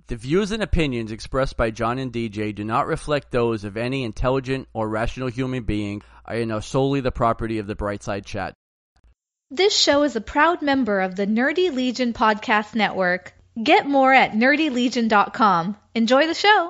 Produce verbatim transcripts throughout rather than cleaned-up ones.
The views and opinions expressed by John and D J do not reflect those of any intelligent or rational human being and are solely the property of the Brightside Chat. This show is a proud member of the Nerdy Legion Podcast Network. Get more at nerdy legion dot com. Enjoy the show.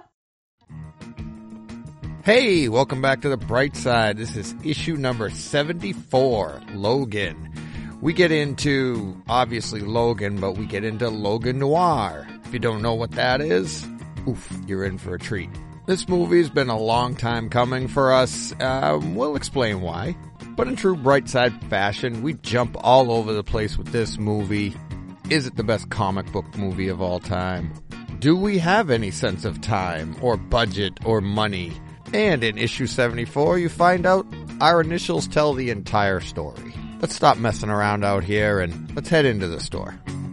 Hey, welcome back to the Bright Side. This is issue number seventy-four, Logan. We get into, obviously, Logan, but we get into Logan Noir. If you don't know what that is, oof, you're in for a treat. This movie's been a long time coming for us. Uh, we'll explain why. But in true Brightside fashion, we jump all over the place with this movie. Is it the best comic book movie of all time? Do we have any sense of time, or budget, or money? And in issue seventy-four, you find out our initials tell the entire story. Let's stop messing around out here and let's head into the store.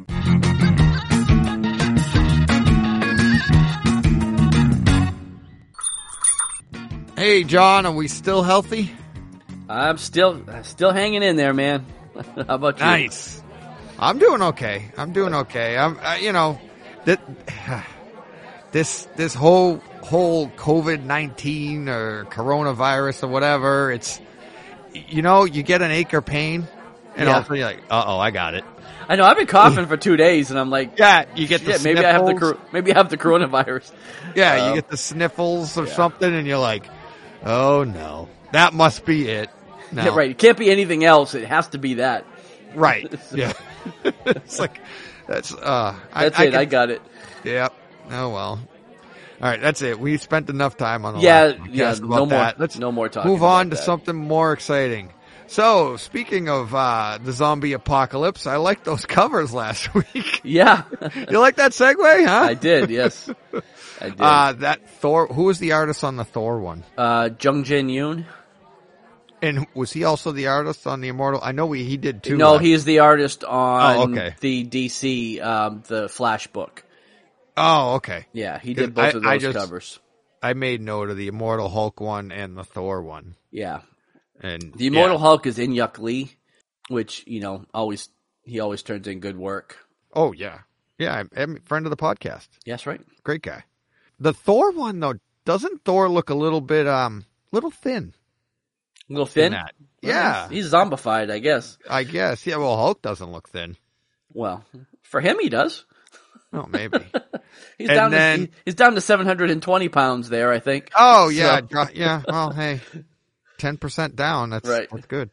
Hey, John, are we still healthy? I'm still still hanging in there, man. How about you? Nice. I'm doing okay. I'm doing okay. I'm, uh, you know, that this this whole whole COVID nineteen or coronavirus or whatever. It's, you know, you get an ache or pain, and Yeah. all of a sudden you're like, uh oh, I got it. I know. I've been coughing for two days, and I'm like, Yeah, you get the shit, maybe I have the sniffles. cor- maybe I have the coronavirus. Yeah, Um, you get the sniffles or yeah. something, and you're like, oh no, that must be it. No. Yeah, right. It can't be anything else. It has to be that. Right. Yeah. It's like, that's, uh, That's I, it. I, I got it. Yep. Oh well. All right, that's it. We spent enough time on the Yeah, last podcast yeah, about no more- that. Let's no more talking move on about to that. something more exciting. So, speaking of uh, the zombie apocalypse, I liked those covers last week. Yeah, You like that segue, huh? I did. Yes, I did. Uh, that Thor. Who was the artist on the Thor one? Uh, Jung Jin Yoon. And was he also the artist on the Immortal? I know we, he did too. No, last- he's the artist on Oh, okay. the D C, um, the Flash book. Oh, okay. Yeah, he did I- both of I those just- covers. I made note of the Immortal Hulk one and the Thor one. Yeah, And the Immortal yeah. Hulk is in Yuk Lee, which you know always he always turns in good work. Oh yeah, yeah. I'm, I'm a friend of the podcast. Yes, right. Great guy. The Thor one though, doesn't Thor look a little bit um, little thin? A little thin. in that? Yeah, he's zombified, I guess. I guess. Yeah. Well, Hulk doesn't look thin. Well, for him, he does. Oh, maybe. He's And down. then- to, he- he's down to seven hundred and twenty pounds there, I think. Oh yeah, So- dro- yeah. Well, hey, ten percent down. That's Right. That's good.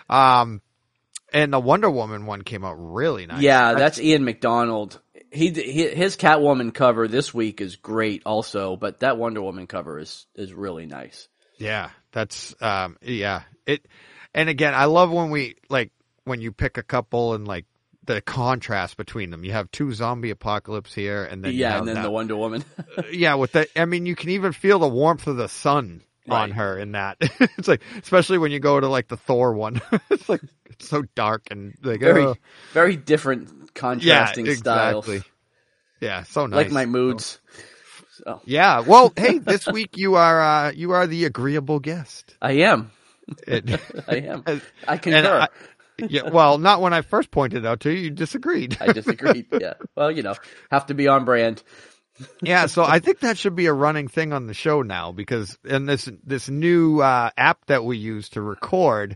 Um, and the Wonder Woman one came out really nice. Yeah, that's Ian McDonald. He, he his Catwoman cover this week is great, also, but that Wonder Woman cover is is really nice. Yeah, that's um yeah. It and again, I love when we like when you pick a couple and like the contrast between them. You have two zombie apocalypse here and then you Yeah, have and then that- the Wonder Woman. yeah, with the I mean you can even feel the warmth of the sun on Right. her in that. It's like especially when you go to like the Thor one. It's like it's so dark and like very oh. very different contrasting yeah, styles. exactly. Yeah, so nice. Like my moods. So, Yeah. Well, hey, this week you are uh you are the agreeable guest. I am. It, I am. And- I and concur. I- yeah, well, not when I first pointed out to you. You disagreed. I disagreed. Yeah. Well, you know, have to be on brand. Yeah, so I think that should be a running thing on the show now because in this this new uh, app that we use to record,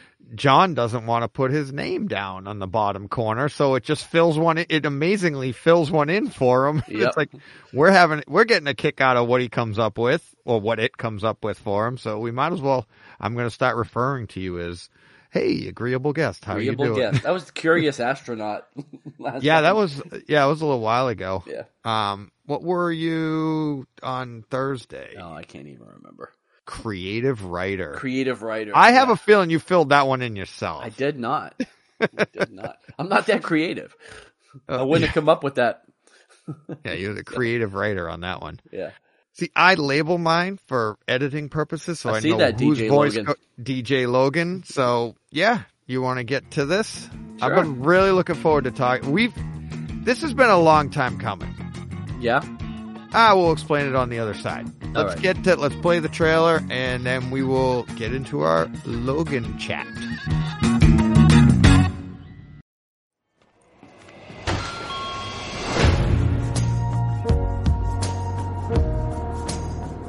John doesn't want to put his name down on the bottom corner, so it just fills one. in- It amazingly fills one in for him. Yep. It's like we're having we're getting a kick out of what he comes up with or what it comes up with for him. So we might as well. I'm going to start referring to you as, "Hey, agreeable guest, how Agreeable you doing?" guest. That was the Curious Astronaut. Last Yeah, time. that was yeah, it was a little while ago. Yeah. Um, what were you on Thursday? Oh, I can't even remember. Creative writer. Creative writer. I have Yeah. a feeling you filled that one in yourself. I did not. I did not. I'm not that creative. I Uh, wouldn't have come up with that. yeah, you're the creative writer on that one. Yeah. See, I label mine for editing purposes, so I I, see know that, whose D J voice. Logan. go- D J Logan. So yeah, you want to get to this? I've Sure. been really looking forward to talking. We've this has been a long time coming. Yeah. Ah, we'll explain it on the other side. All Let's right. get to let's play the trailer, and then we will get into our Logan chat.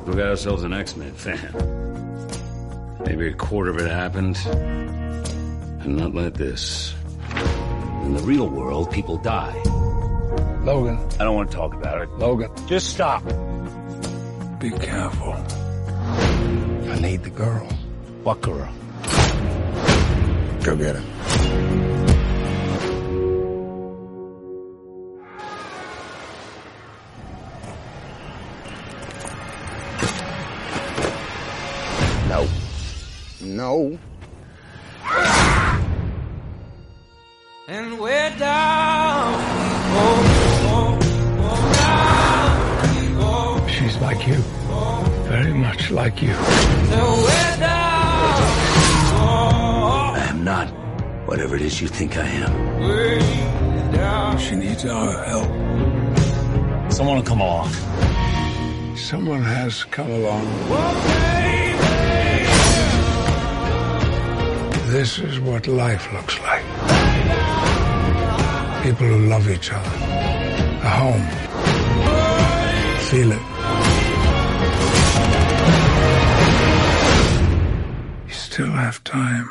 We got ourselves an X-Men fan. Maybe a quarter of it happened, and not like this. In the real world, people die. Logan. I don't want to talk about it. Logan. Just stop. Be careful. I need the girl. What girl? Go get her. No. No. And we're down. Oh, oh, oh, down. Oh, She's like you. Very much like you. so we're down. Oh, I am not whatever it is you think I am. we're down. She needs our help. Someone will come along. Someone has come along. This is what life looks like. People who love each other. A home. Feel it. You still have time.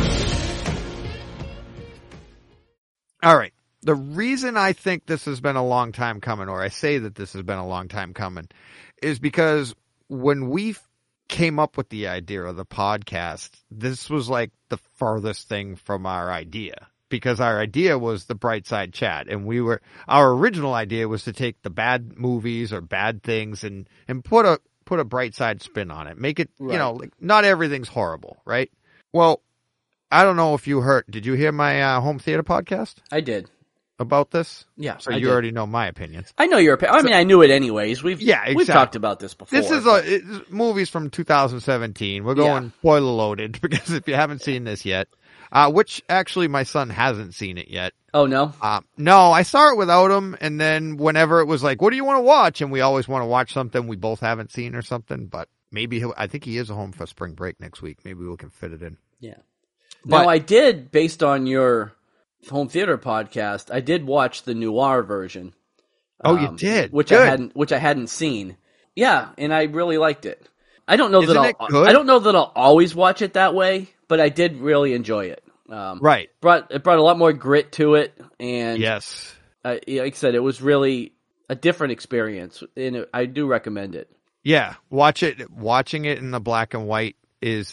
All right. The reason I think this has been a long time coming, or I say that this has been a long time coming, is because when we came up with the idea of the podcast, this was like the farthest thing from our idea. Because our idea was the Bright Side Chat, and we were, our original idea was to take the bad movies or bad things and, and put a, put a bright side spin on it. Make it, Right. you know, like not everything's horrible, right? Well, I don't know if you heard, did you hear my uh, home theater podcast I did. about this? Yeah, So I you did. already know my opinions. I know your opinion. I mean, I knew it anyways. We've Yeah, we've exactly. talked about this before. This is a, it's movies from two thousand seventeen. We're going Yeah. spoiler loaded because if you haven't seen this yet, uh, which actually my son hasn't seen it yet. Oh no. Um, no, I saw it without him, and then whenever it was like, "What do you want to watch?" and we always want to watch something we both haven't seen or something. But maybe he'll, I think he is home for spring break next week. Maybe we can fit it in. Yeah. But- now I did, based on your home theater podcast, I did watch the noir version. Oh, you um, did? which Good. I hadn't, which I hadn't seen. Yeah, and I really liked it. I don't know Isn't that it I'll, good? I don't know that I'll always watch it that way, but I did really enjoy it. Um, Right? Brought it brought a lot more grit to it, and Yes. uh, like I said, it was really a different experience, and it, I do recommend it. Yeah. Watch it. Watching it in the black and white is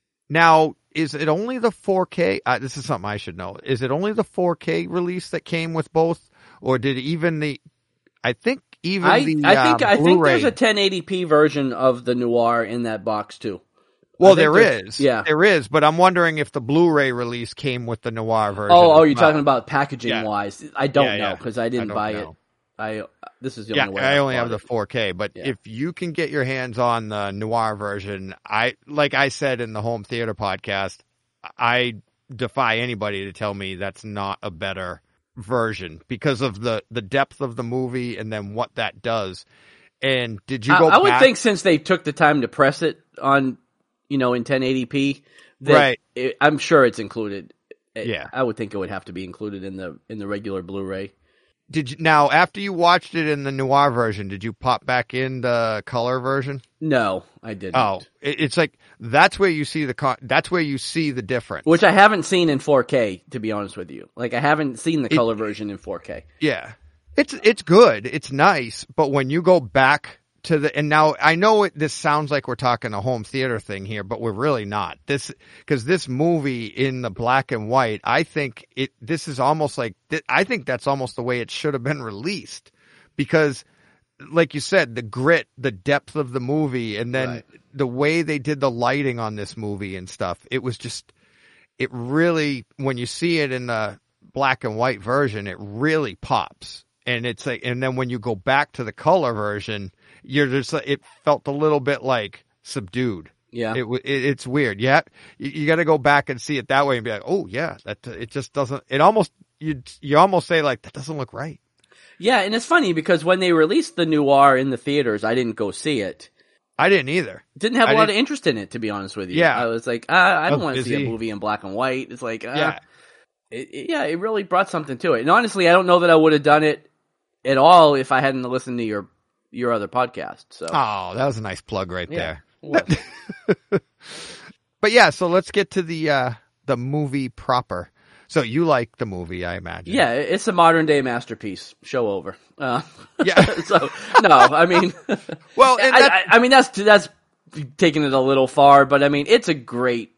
now. Is it only the four K? Uh, this is something I should know. Is it only the four K release that came with both, or did even the? I think even I, the. I think uh, I think Blu-ray- there's a ten eighty p version of the noir in that box too. Well, I think there there's- is. yeah. There is, but I'm wondering if the Blu-ray release came with the noir version. Oh, oh, you're as well. talking about packaging Yeah. wise. I don't Yeah, know yeah. because I didn't I don't buy know. it. I this is the Yeah, only way I only bought have the it. four K, but Yeah. if you can get your hands on the noir version, I like I said in the home theater podcast, I defy anybody to tell me that's not a better version because of the the depth of the movie and then what that does. And did you I, go I would back? think since they took the time to press it on, you know, in ten eighty p, that Right. it, I'm sure it's included. It- Yeah. I would think it would have to be included in the in the regular Blu-ray. Did you now after you watched it in the noir version, did you pop back in the color version? No, I didn't. Oh, it- it's like that's where you see the con- that's where you see the difference. Which I haven't seen in four K, to be honest with you. Like I haven't seen the It- color version in four K. Yeah. It's it's good. It's nice, but when you go back to the and now I know it this sounds like we're talking a home theater thing here, but we're really not. This cuz this movie in the black and white, I think it this is almost like I think that's almost the way it should have been released because like you said, the grit, the depth of the movie and then Right. the way they did the lighting on this movie and stuff. It was just it really when you see it in the black and white version, it really pops. And it's like, and then when you go back to the color version, you're just, like- it felt a little bit like subdued. Yeah. It, w- it it's weird. Yeah. You, you got to go back and see it that way and be like, oh yeah, that, it just doesn't, it almost, you, you almost say like, that doesn't look right. Yeah, and it's funny because when they released the noir in the theaters, I didn't go see it. I didn't either. Didn't have a I lot didn't- of interest in it, to be honest with you. Yeah. I was like, uh, I don't was want to see a busy. movie in black and white. It's like, uh, Yeah. it, it- yeah, it really brought something to it. And honestly, I don't know that I would have done it at all if I hadn't listened to your your other podcast. So, Oh, that was a nice plug right yeah, there. But yeah, so let's get to the uh, the movie proper. So you like the movie, I imagine. yeah, it's a modern day masterpiece. Show over. Uh, Yeah. so no, I mean, Well, and I, that- I, I mean that's that's taking it a little far, but I mean it's a great.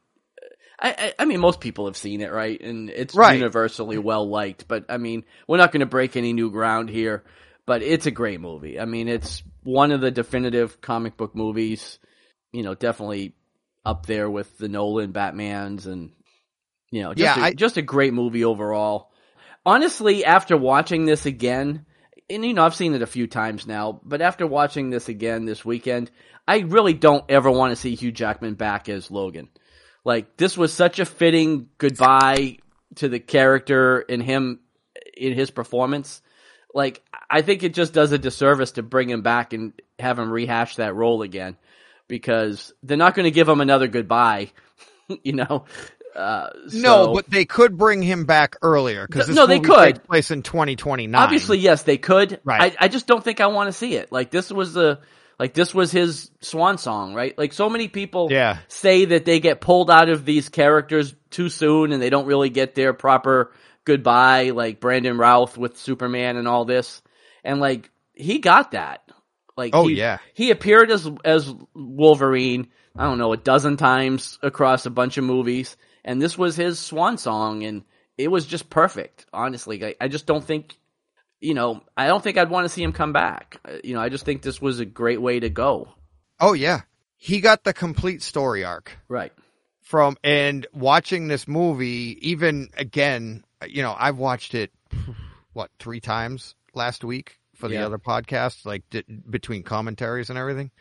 I, I, I mean most people have seen it, right? And it's Right. universally well liked. But I mean we're not going to break any new ground here. But it's a great movie. I mean it's one of the definitive comic book movies. You know, definitely up there with the Nolan Batmans and. You know, just, Yeah, a, I- just a great movie overall. Honestly, after watching this again, and you know, I've seen it a few times now, but after watching this again this weekend, I really don't ever want to see Hugh Jackman back as Logan. Like, this was such a fitting goodbye to the character and him in his performance. Like, I think it just does a disservice to bring him back and have him rehash that role again, because they're not going to give him another goodbye, you know? Uh, No, so- but they could bring him back earlier because Th- this no, they movie could. takes place in twenty twenty-nine. Obviously, yes, they could. Right. I, I just don't think I want to see it. Like this was the like this was his swan song, right? Like so many people Yeah. say that they get pulled out of these characters too soon and they don't really get their proper goodbye, like Brandon Routh with Superman and all this. And like he got that. Like Oh, he, yeah. he appeared as as Wolverine, I don't know, a dozen times across a bunch of movies. And this was his swan song, and it was just perfect, honestly. I, I just don't think, you know, I don't think I'd want to see him come back. Uh, You know, I just think this was a great way to go. Oh yeah, he got the complete story arc Right. from, and watching this movie, even again, you know, I've watched it, what, three times last week for the Yeah. other podcast, like d- between commentaries and everything.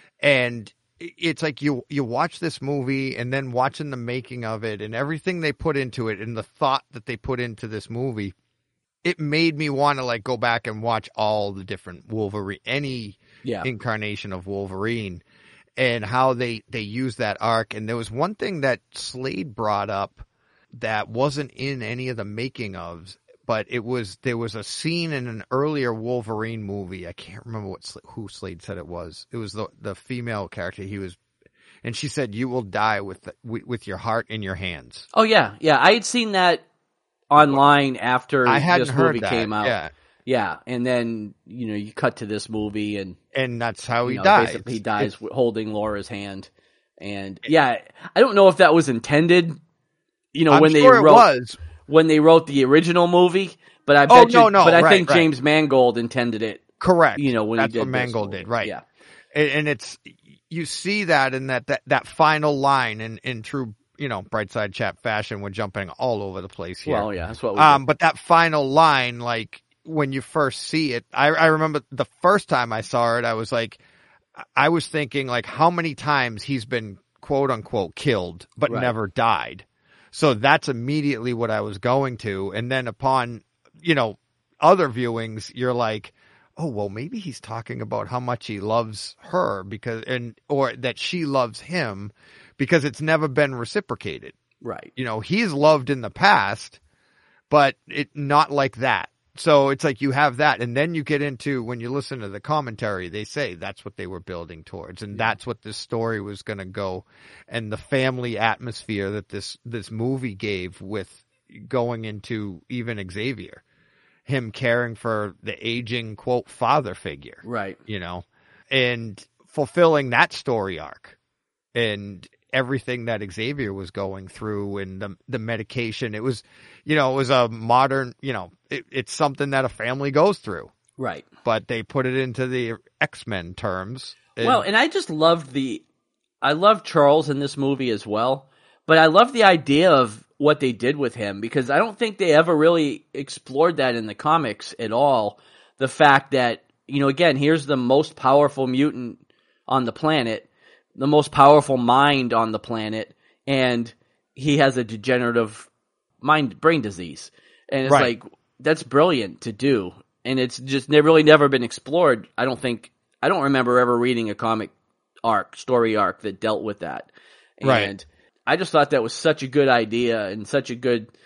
And it's like you, you watch this movie and then watching the making of it and everything they put into it and the thought that they put into this movie, it made me want to like go back and watch all the different Wolverine, any Yeah. incarnation of Wolverine, and how they, they use that arc. And there was one thing that Slade brought up that wasn't in any of the making ofs, but it was, there was a scene in an earlier Wolverine movie. I can't remember what, who Slade said it was. It was the, the female character. He was, and she said, "You will die with, the, with your heart in your hands." Oh, yeah. Yeah. I had seen that online after I hadn't this heard movie that. came out. Yeah. Yeah. And then, you know, you cut to this movie and And that's how you he know, dies. basically he dies holding Laura's hand. And yeah, I don't know if that was intended, you know, I'm when sure they it wrote, was. when they wrote the original movie, but I Oh, bet no, you, no, but I right, think right. James Mangold intended it, Correct. you know, when that's he did what this Mangold movie. did, right? Yeah. And, and it's, you see that in that, that, that final line in, in true, you know, Brightside Chat fashion. We're jumping all over the place here. Well, yeah, that's what we Um, did. but that final line, like when you first see it, I, I remember the first time I saw it, I was like, I was thinking like how many times he's been quote unquote killed, but Right. never died. So that's immediately what I was going to. And then upon, you know, other viewings, you're like, oh, well, maybe he's talking about how much he loves her because, and, or that she loves him because it's never been reciprocated. Right. You know, he's loved in the past, but it not like that. So it's like you have that, and then you get into, when you listen to the commentary, they say that's what they were building towards, and that's what this story was going to go, and the family atmosphere that this this movie gave with going into even Xavier, him caring for the aging quote father figure, Right. you know, and fulfilling that story arc, and everything that Xavier was going through and the the medication. It was, you know, it was a modern, you know, it, it's something that a family goes through, Right. but they put it into the X-Men terms. And, Well, and I just loved the, I love Charles in this movie as well, but I love the idea of what they did with him because I don't think they ever really explored that in the comics at all. The fact that, you know, again, here's the most powerful mutant on the planet, the most powerful mind on the planet, and he has a degenerative mind brain disease. And it's Right. like, that's brilliant to do. And it's just never really never been explored. I don't think, I don't remember ever reading a comic arc, story arc that dealt with that. And Right. I just thought that was such a good idea and such a good,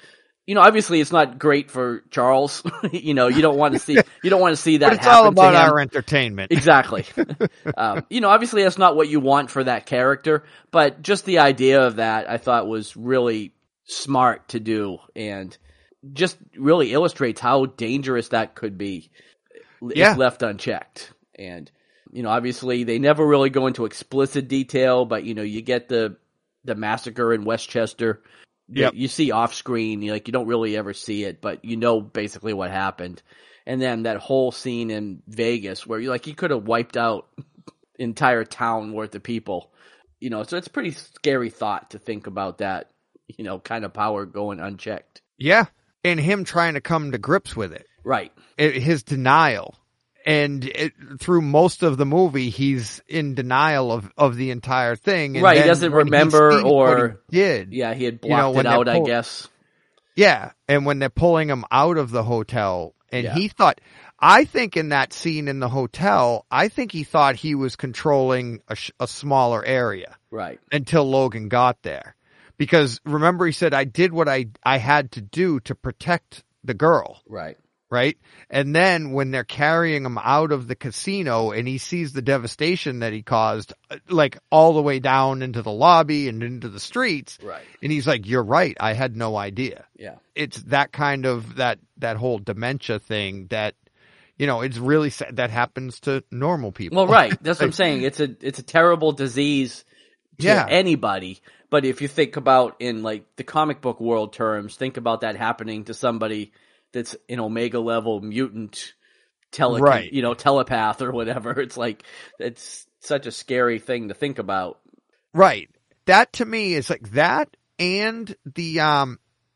you know, obviously it's not great for Charles. you know, you don't want to see you don't want to see that. But it's happen all about to him. our entertainment. Exactly. um, you know, obviously that's not what you want for that character, but just the idea of that I thought was really smart to do, and just really illustrates how dangerous that could be Yeah. if left unchecked. And, you know, obviously they never really go into explicit detail, but, you know, you get the the massacre in Westchester. Yep. You see off screen, you like you don't really ever see it, but you know basically what happened. And then that whole scene in Vegas where you like you could have wiped out entire town worth of people. You know, so it's a pretty scary thought to think about that, you know, kind of power going unchecked. Yeah. And him trying to come to grips with it. Right. It, his denial. And it, through most of the movie, he's in denial of, of the entire thing. And right, he then doesn't when he remember sees what or he did. Yeah, he had you know, blocked when it they're out, I pull- guess. Yeah, and when they're pulling him out of the hotel, and Yeah. he thought, I think in that scene in the hotel, I think he thought he was controlling a, sh- a smaller area Right. until Logan got there. Because remember, he said, I did what I, I had to do to protect the girl. Right. Right? And then when they're carrying him out of the casino and he sees the devastation that he caused, like all the way down into the lobby and into the streets. Right. And he's like, you're right. I had no idea. Yeah. It's that kind of, that, that whole dementia thing that, you know, it's really sad that happens to normal people. Well, right. That's what I'm saying. It's a it's a terrible disease to Yeah. anybody. But if you think about in like the comic book world terms, think about that happening to somebody that's an Omega level mutant tele Right. you know, telepath or whatever. It's like it's such a scary thing to think about. Right. That to me is like that and the, um,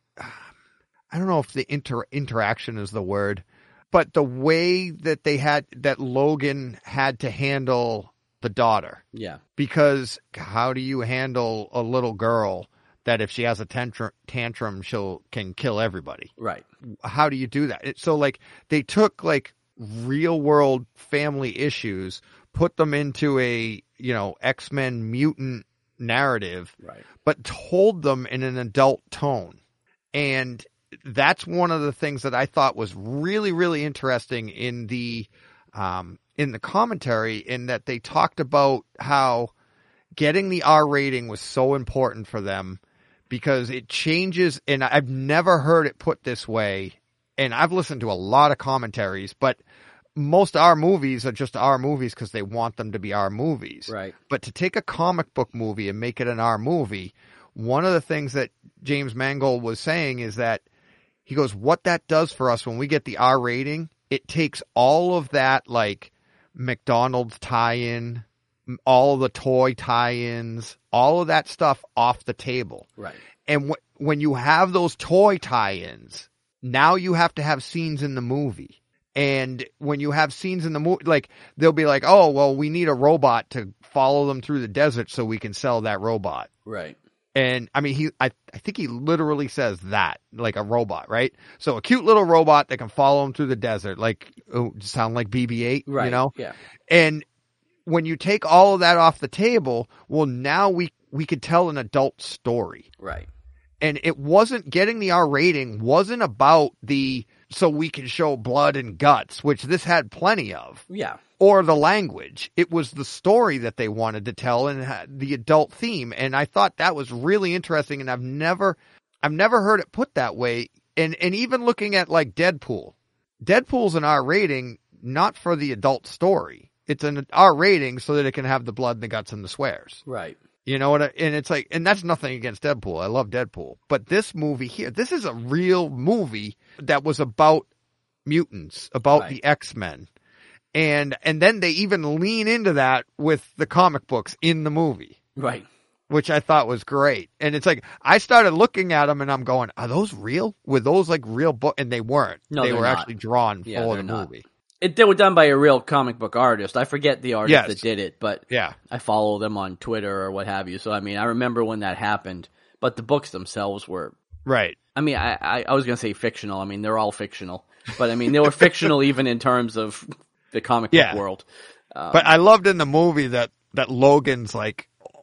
I don't know if the inter interaction is the word, but the way that they had, that Logan had to handle the daughter. Yeah. Because how do you handle a little girl that if she has a tantrum, tantrum, she'll can kill everybody? Right. How do you do that? It, so like they took like real world family issues, put them into a, you know, X-Men mutant narrative, Right. but told them in an adult tone. And that's one of the things that I thought was really, really interesting in the, um, in the commentary, in that they talked about how getting the R rating was so important for them because it changes. And I've never heard it put this way. And I've listened to a lot of commentaries, but most R movies are just R movies because they want them to be R movies. Right. But to take a comic book movie and make it an R movie, one of the things that James Mangold was saying is that he goes, what that does for us when we get the R rating, it takes all of that, like McDonald's tie-in, all the toy tie-ins, all of that stuff off the table. Right. And wh- when you have those toy tie-ins, now you have to have scenes in the movie. And when you have scenes in the movie, like they'll be like, oh, well, we need a robot to follow them through the desert so we can sell that robot. Right. And I mean, he, I, I think he literally says that, like a robot, right? So a cute little robot that can follow him through the desert, like, oh, sound like B B eight, Right. you know? Yeah. And when you take all of that off the table, well, now we, we could tell an adult story. Right. And it wasn't, getting the R rating wasn't about the, so we can show blood and guts, which this had plenty of. Yeah. Or the language. It was the story that they wanted to tell and had the adult theme. And I thought that was really interesting. And I've never, I've never heard it put that way. And, and even looking at like Deadpool, Deadpool's an R rating, not for the adult story. It's an R rating so that it can have the blood and the guts and the swears. Right. You know what? I, and it's like, and that's nothing against Deadpool. I love Deadpool. But this movie here, this is a real movie that was about mutants, about Right. the X-Men. And, and then they even lean into that with the comic books in the movie, Right. which I thought was great. And it's like, I started looking at them and I'm going, are those real? Were those like real books? And they weren't. No, they they're were not. actually drawn Yeah, for they're the not. movie. It, they were done by a real comic book artist. I forget the artist Yes. that did it, but Yeah. I follow them on Twitter or what have you. So, I mean, I remember when that happened, but the books themselves were, Right. I mean, I, I, I was going to say fictional. I mean, they're all fictional, but I mean, they were fictional even in terms of the comic book Yeah. world. Um, But I loved in the movie that, that Logan's like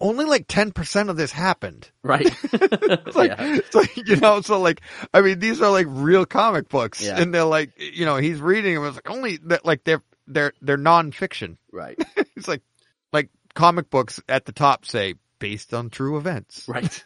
only like ten percent of this happened. Right. It's like, Yeah. it's like, you know, so like, I mean, these are like real comic books, Yeah. and they're like, you know, he's reading them. It's like only that, like they're they're they're nonfiction. Right. It's like like comic books at the top say based on true events. Right.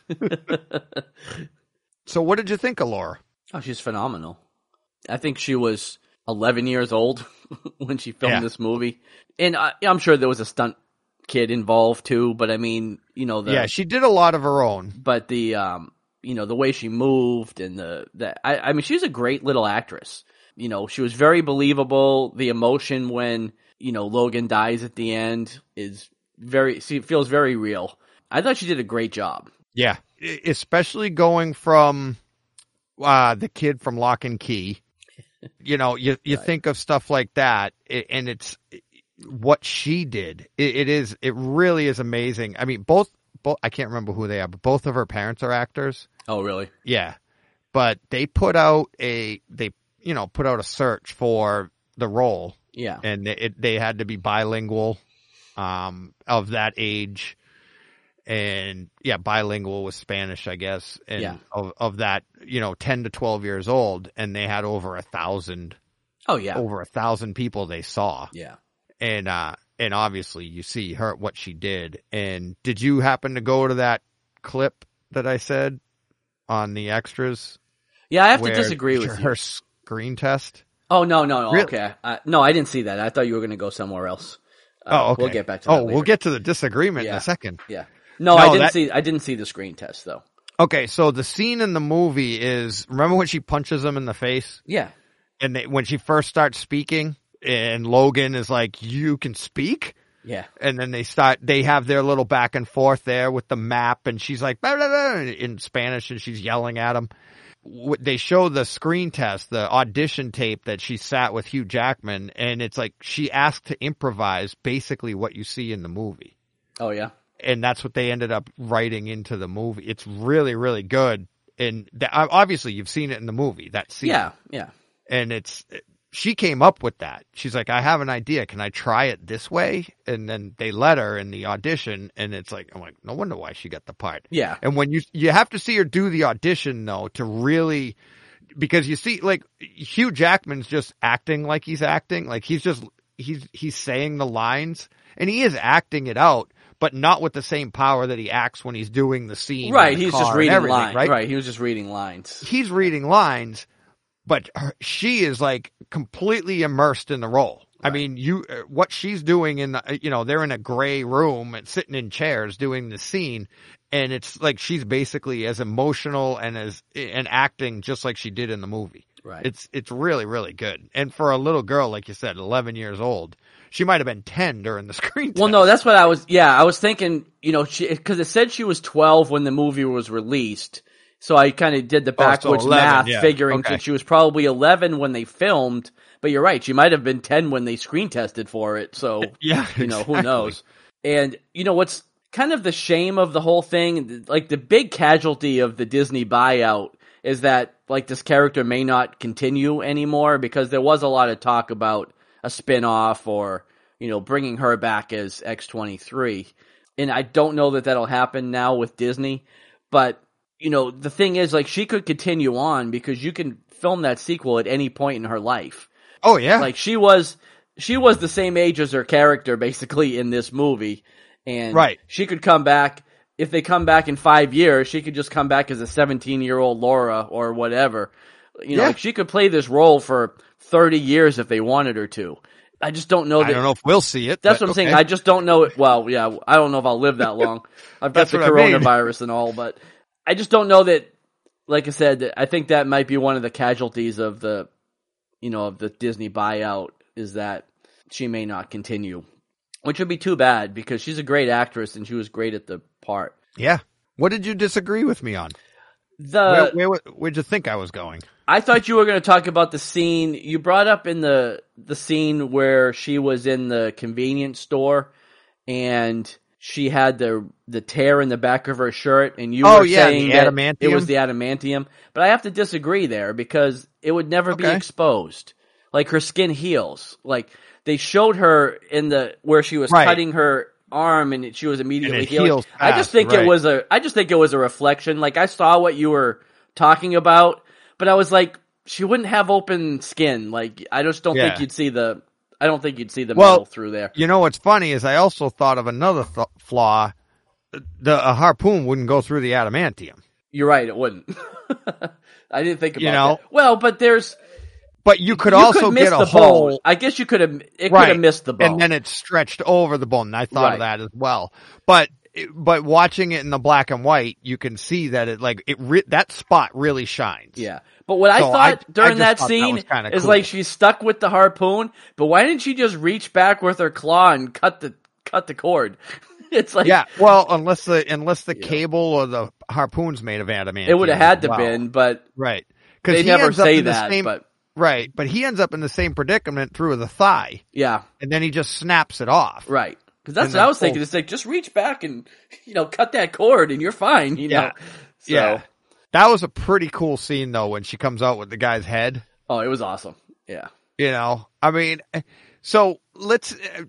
So, what did you think of Laura? Oh, she's phenomenal. I think she was eleven years old when she filmed Yeah. this movie, and I, I'm sure there was a stunt kid involved too. But I mean, you know, the Yeah, she did a lot of her own. but the um, you know, the way she moved and the the I, I mean, she's a great little actress. You know, she was very believable. The emotion when you know Logan dies at the end is very, she feels very real. I thought she did a great job. Yeah, E- especially going from uh, the kid from Lock and Key. You know, you you Right. think of stuff like that, i- and it's what she did. It, it is, it really is amazing. I mean, both, both, I can't remember who they are, but both of her parents are actors. Oh, really? Yeah, but they put out a, they, you know, put out a search for the role, Yeah. and it, they had to be bilingual, um, of that age. And yeah, bilingual with Spanish, I guess. And Yeah. of, of that, you know, ten to twelve years old. And they had over a thousand, Oh, yeah. over a thousand people they saw. Yeah. And, uh, and obviously you see her, what she did. And did you happen to go to that clip that I said on the extras? Yeah, I have where to disagree with her, you. her screen test? Oh, no, no, no. Really? Okay. I, no, I didn't see that. I thought you were going to go somewhere else. Uh, Oh, okay. We'll get back to that Oh, later. we'll get to the disagreement in Yeah. a second. Yeah. No, No, I didn't that- see. I didn't see the screen test though. Okay, so the scene in the movie is, remember when she punches him in the face? Yeah. And they, when she first starts speaking, and Logan is like, "You can speak," Yeah. and then they start, they have their little back and forth there with the map, and she's like, "Blah, blah, blah," in Spanish, and she's yelling at him. W- They show the screen test, the audition tape that she sat with Hugh Jackman, and it's like she asked to improvise basically what you see in the movie. Oh, yeah. And that's what they ended up writing into the movie. It's really, really good. And th- obviously you've seen it in the movie, that scene. Yeah. Yeah. And it's, she came up with that. She's like, I have an idea. Can I try it this way? And then they let her in the audition, and it's like, I'm like, no wonder why she got the part. Yeah. And when you, you have to see her do the audition though, to really, because you see, like, Hugh Jackman's just acting like he's acting. Like he's just, he's, he's saying the lines, and he is acting it out, but not with the same power that he acts when he's doing the scene. Right. in the He's car just and reading everything, lines. right? Right. He was just reading lines. He's reading lines, but her, she is like completely immersed in the role. I mean, you, uh, what she's doing in the, you know, they're in a gray room and sitting in chairs doing the scene. And it's like, she's basically as emotional and as, and acting just like she did in the movie. Right. It's, it's really, really good. And for a little girl, like you said, eleven years old, she might have been ten during the screen test. Well, no, that's what I was. Yeah, I was thinking. You know, because it said she was twelve when the movie was released. So I kind of did the Oh, so backwards eleven, math, yeah. figuring Okay. that she was probably eleven when they filmed. But you're right; she might have been ten when they screen tested for it. So Yeah, you know, who exactly. knows? And you know what's kind of the shame of the whole thing? Like the big casualty of the Disney buyout is that like this character may not continue anymore, because there was a lot of talk about a spin-off or, you know, bringing her back as X twenty-three. And I don't know that that'll happen now with Disney, but you know, the thing is, like, she could continue on because you can film that sequel at any point in her life. Oh yeah. Like she was, she was the same age as her character basically in this movie, and Right. she could come back. If they come back in five years, she could just come back as a seventeen-year-old Laura or whatever. You know, Yeah. like she could play this role for thirty years if they wanted her to. I just don't know that. I don't know if we'll see it. That's but what I'm saying. okay. I just don't know it. Well, yeah, I don't know if I'll live that long. I've got That's the what I mean. coronavirus and all, but I just don't know that. Like I said, I think that might be one of the casualties of the, you know, of the Disney buyout, is that she may not continue, which would be too bad because she's a great actress and she was great at the part. Yeah. What did you disagree with me on? The where, where, where'd you think I was going? I thought you were going to talk about the scene you brought up in the the scene where she was in the convenience store and she had the the tear in the back of her shirt, and you Oh, were yeah, saying the that adamantium? it was the adamantium. But I have to disagree there because it would never be Okay. exposed. Like her skin heals. Like they showed her in the where she was Right. cutting her arm and she was immediately And it healing. heals I just fast, think right. it was a, I just think it was a reflection. Like I saw what you were talking about, but I was like, she wouldn't have open skin. Like I just don't Yeah. think you'd see the, I don't think you'd see the Well, metal through there. You know what's funny is I also thought of another th- flaw. The a harpoon wouldn't go through the adamantium. You're right, it wouldn't. I didn't think about You know? that. Well, but there's, But you could you also could miss get a the hole. bone. I guess you could have, it Right. could have missed the bone. And then it's stretched over the bone. I thought Right. of that as well. But but watching it in the black and white, you can see that it like it re- that spot really shines. Yeah. But what I So thought I- I during just that thought that scene was kinda is cool. like she's stuck with the harpoon, but why didn't she just reach back with her claw and cut the cut the cord? It's like Yeah. Well, unless the unless the cable or the harpoon's made of adamantium. it would have had as to well. been, but Right. they he never ends up say in the that. same- But Right. But he ends up in the same predicament through the thigh, yeah, and then he just snaps it off. right. Because that's And what I then was thinking. pull- It's like just reach back and you know cut that cord and you're fine. You know. Yeah. So, Yeah. That was a pretty cool scene though when she comes out with the guy's head. Oh, it was awesome. Yeah. You know, I mean, so let's. Uh,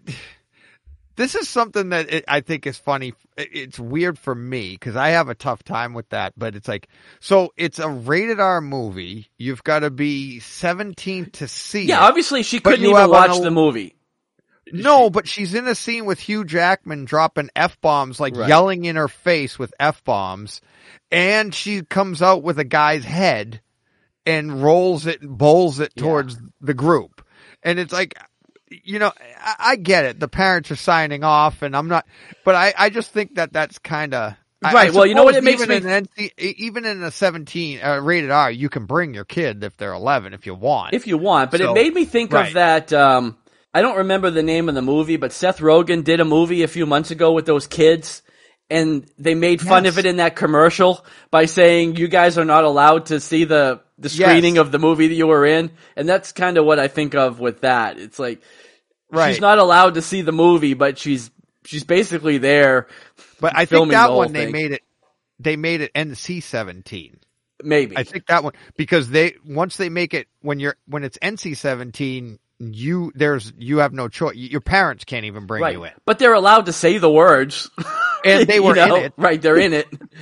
this is something that it, I think is funny. It's weird for me because I have a tough time with that. But it's like, so it's a rated R movie. You've got to be seventeen to see. Yeah. it. Obviously, she But couldn't you even have watch an- the movie. No, but she's in a scene with Hugh Jackman dropping F bombs, like Right. yelling in her face with F bombs, and she comes out with a guy's head and rolls it and bowls it Yeah. towards the group. And it's like, you know, I, I get it. The parents are signing off, and I'm not, but I, I just think that that's kind of Right, well, you know what it makes even me- in an N C, even in a seventeen uh, rated R, you can bring your kid if they're eleven if you want. If you want, but So- it made me think right. of that. Um, I don't remember the name of the movie, but Seth Rogen did a movie a few months ago with those kids, and they made fun Yes. of it in that commercial by saying you guys are not allowed to see the the screening Yes. of the movie that you were in, and that's kind of what I think of with that. It's like Right. she's not allowed to see the movie, but she's she's basically there. But I think filming the that whole one they thing. made it. They made it N C seventeen. Maybe I think that one because they once they make it when you're when it's N C seventeen, you there's you have no choice. Your parents can't even bring right, you in, but they're allowed to say the words, and they You were know? in it Right, they're in it.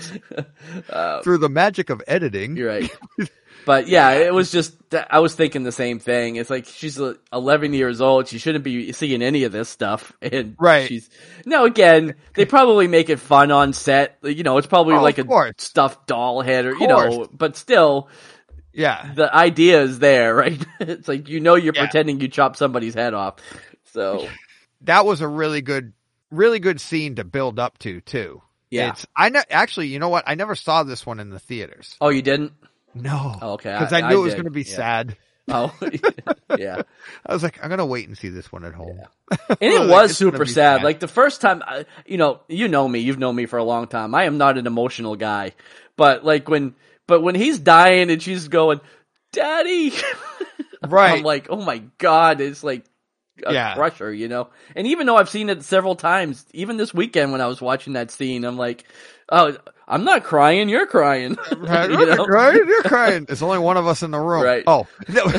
through the magic of editing. You're right. But yeah, it was just, I was thinking the same thing. It's like, she's eleven years old. She shouldn't be seeing any of this stuff. And Right. she's, no, again, they probably make it fun on set. You know, it's probably Oh, like of a course. stuffed doll head or, Of you know, course. but still, Yeah, the idea is there, right? It's like, you know, you're Yeah. pretending you chop somebody's head off. So, that was a really good, really good scene to build up to too. Yeah. It's I ne- actually, you know what? I never saw this one in the theaters. oh, you didn't? No, Oh, okay. because I- I, knew I it was did. going to be Yeah. sad. Oh, yeah. I was like, I'm going to wait and see this one at home. And it Like, was it's gonna super be sad. sad. Like the first time, I- you know, you know me, you've known me for a long time. I am not an emotional guy, but like when, but when he's dying and she's going, "Daddy," Right. I'm like, oh my god, it's like a Yeah. crusher, you know. And even though I've seen it several times, even this weekend when I was watching that scene, I'm like, oh, I'm not crying, you're crying. Right, You you're know? crying. You're crying. There's only one of us in the room. Right. Oh,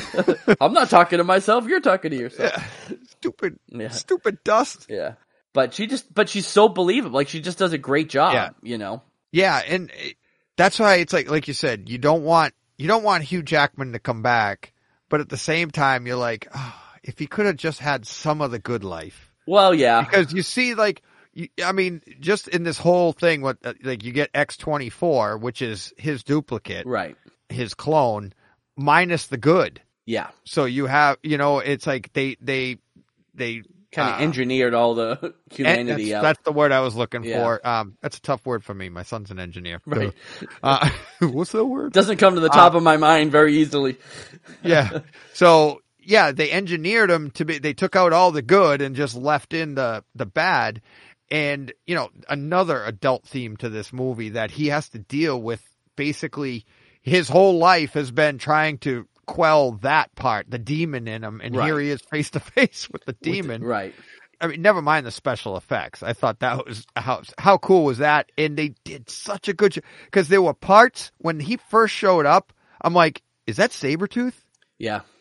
I'm not talking to myself, you're talking to yourself. stupid, Yeah. stupid dust. Yeah. But she just, but she's so believable. Like she just does a great job, Yeah. you know. Yeah, and it- that's why it's like, like you said, you don't want you don't want Hugh Jackman to come back, but at the same time, you're like, oh, if he could have just had some of the good life, Well, yeah. because you see, like, you, I mean, just in this whole thing, what uh, like you get X twenty-four, which is his duplicate, Right. his clone, minus the good. Yeah. So you have, you know, it's like they they they Kind of uh, engineered all the And humanity that's, out. that's the word I was looking Yeah. for. Um, that's a tough word for me. My son's an engineer. Right. Uh, what's that word? Doesn't come to the top Uh, of my mind very easily. Yeah. So yeah, they engineered him to be. They took out all the good and just left in the the bad. And you know, another adult theme to this movie that he has to deal with. Basically, his whole life has been trying to quell that part, the demon in him, and Right. here he is face to face with the demon. Right. I mean, never mind the special effects. I thought that was how how cool was that? And they did such a good job because there were parts when he first showed up. I'm like, is that Sabretooth? Yeah.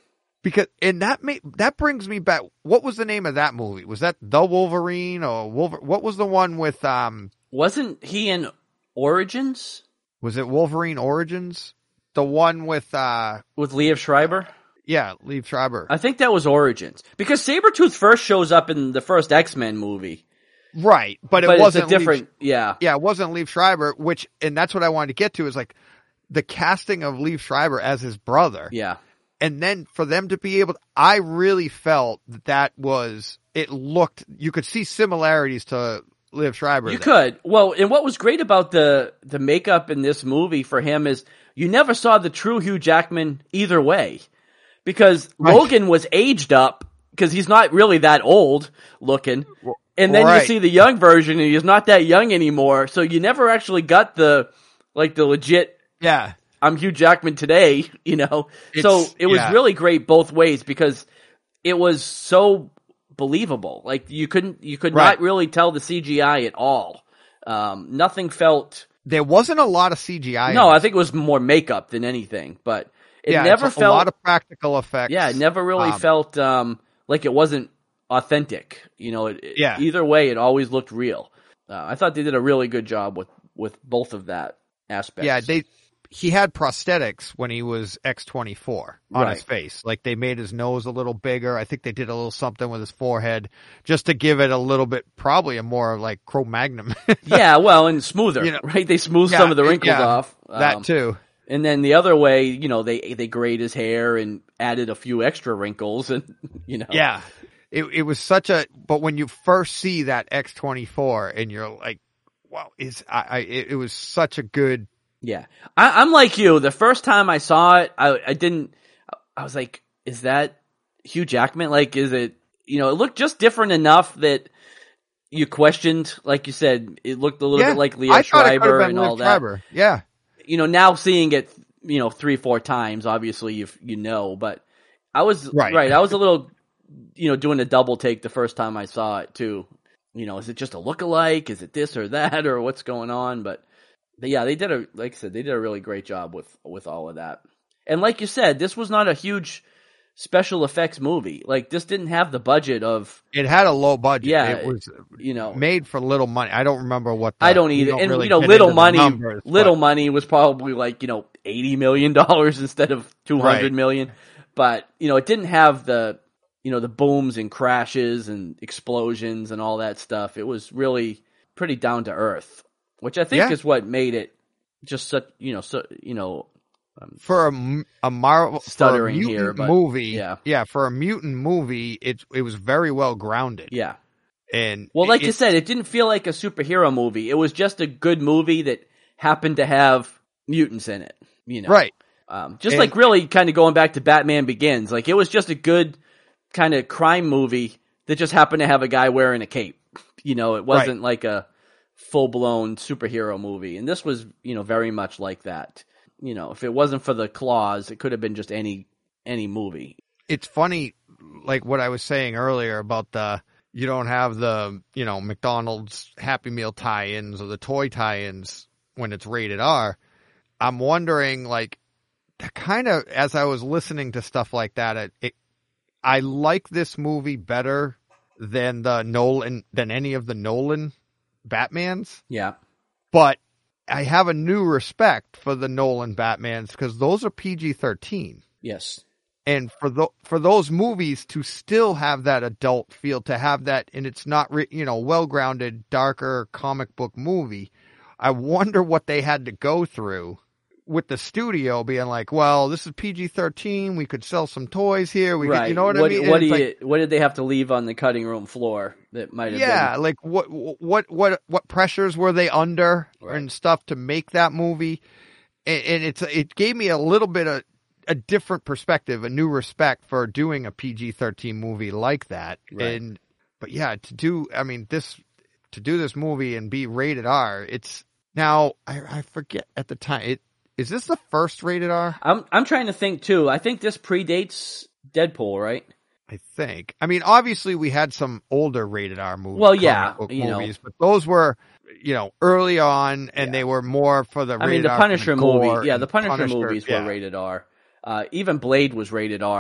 Because and that may, that brings me back. What was the name of that movie? Was that The Wolverine or Wolver? What was the one with um? Wasn't he in Origins Was it Wolverine Origins? The one with uh? with Liev Schreiber? Yeah, Liev Schreiber. I think that was Origins because Sabretooth first shows up in the first X-Men movie. Right, but it But wasn't it's a different, Liev, yeah. yeah, it wasn't Liev Schreiber. Which and that's what I wanted to get to is like the casting of Liev Schreiber as his brother. Yeah. And then for them to be able to, I really felt that that was, it looked, you could see similarities to Liev Schreiber. You there. could. Well, and what was great about the, the makeup in this movie for him is you never saw the true Hugh Jackman either way. Because Right. Logan was aged up, because he's not really that old looking. And then Right. you see the young version and he's not that young anymore. So you never actually got the, like the legit, Yeah. I'm Hugh Jackman today, you know. so It's- it was yeah. really great both ways because it was so believable. Like you couldn't, you could Right. not really tell the C G I at all. Um, nothing felt. There wasn't a lot of C G I. No, in I it. think it was more makeup than anything. But it yeah, never it's a, felt. a lot of practical effects. yeah, it never really Um, felt um, like it wasn't authentic. You know, it, it- Yeah. either way, it always looked real. Uh, I thought they did a really good job with with both of that aspects. Yeah, they, he had prosthetics when he was X twenty-four on his Right. face. Like they made his nose a little bigger. I think they did a little something with his forehead just to give it a little bit, probably a more like Cro-Magnon. yeah, well, and smoother, You know, right? They smoothed yeah, some of the wrinkles yeah, off. that Um, too. And then the other way, you know, they they grayed his hair and added a few extra wrinkles, and you know, Yeah. It it was such a, but when you first see that X twenty-four and you're like, wow, is I, I it, it was such a good, yeah. I, I'm like you. The first time I saw it, I I didn't. I was like, is that Hugh Jackman? Like, is it? You know, it looked just different enough that you questioned. Like you said, it looked a little yeah, bit like I Liev thought it could have Schreiber been and Liev all that. Schreiber. Yeah. You know, now seeing it, you know, three, four times, obviously you you know, but I was Right. right. I was a little, you know, doing a double take the first time I saw it too. You know, is it just a lookalike? Is it this or that or what's going on? But, but yeah, they did a, like I said, they did a really great job with with all of that. And like you said, this was not a huge special effects movie. Like this didn't have the budget of, It had a low budget. Yeah, It was you know, made for little money. I don't remember what the, I don't we either. And really you know, get little into the money, numbers, little but- money was probably like, you know, eighty million dollars instead of two hundred Right. million. But, you know, it didn't have the, you know, the booms and crashes and explosions and all that stuff. It was really pretty down to earth, which I think Yeah. is what made it just such, you know, so, you know, for a, m- a Marvel Stuttering for a mutant here, but movie. yeah. yeah, for a mutant movie, it it was very well grounded. yeah. And Well, like it, you said, it didn't feel like a superhero movie. It was just a good movie that happened to have mutants in it, you know. right. Um, just And- like really kind of going back to Batman Begins. Like it was just a good kind of crime movie that just happened to have a guy wearing a cape. You know, it wasn't like a full blown superhero movie. And this was, you know, very much like that. You know, if it wasn't for the claws, it could have been just any, any movie. It's funny, like what I was saying earlier about the, you don't have the, you know, McDonald's Happy Meal tie-ins or the toy tie-ins when it's rated R. I'm wondering, like, kind of, as I was listening to stuff like that, it, it I like this movie better than the Nolan, than any of the Nolan Batmans, Yeah. but I have a new respect for the Nolan Batmans because those are P G thirteen. Yes. And for the, for those movies to still have that adult feel, to have that, and it's not, re, you know, well-grounded, darker comic book movie, I wonder what they had to go through with the studio being like, well, this is P G thirteen, we could sell some toys here, we right. could, you know what, what I mean? What, And do it's you, like, what did they have to leave on the cutting room floor that might have yeah, been? like what, what, what, what pressures were they under Right. and stuff to make that movie? And, and it's, it gave me a little bit of a different perspective, a new respect for doing a P G thirteen movie like that. Right. And, but yeah, to do, I mean, this, to do this movie and be rated R, it's now, I, I forget at the time, it, is this the first rated R? I'm, I'm trying to think too. I think this predates Deadpool, right? I think. I mean, obviously we had some older rated R movies. Well, yeah, comic book you know. movies, but those were, you know, early on, and Yeah. they were more for the. I mean, rated the R for Punisher gore movie, yeah, and the Punisher, movies yeah. were rated R. Uh, even Blade was rated R.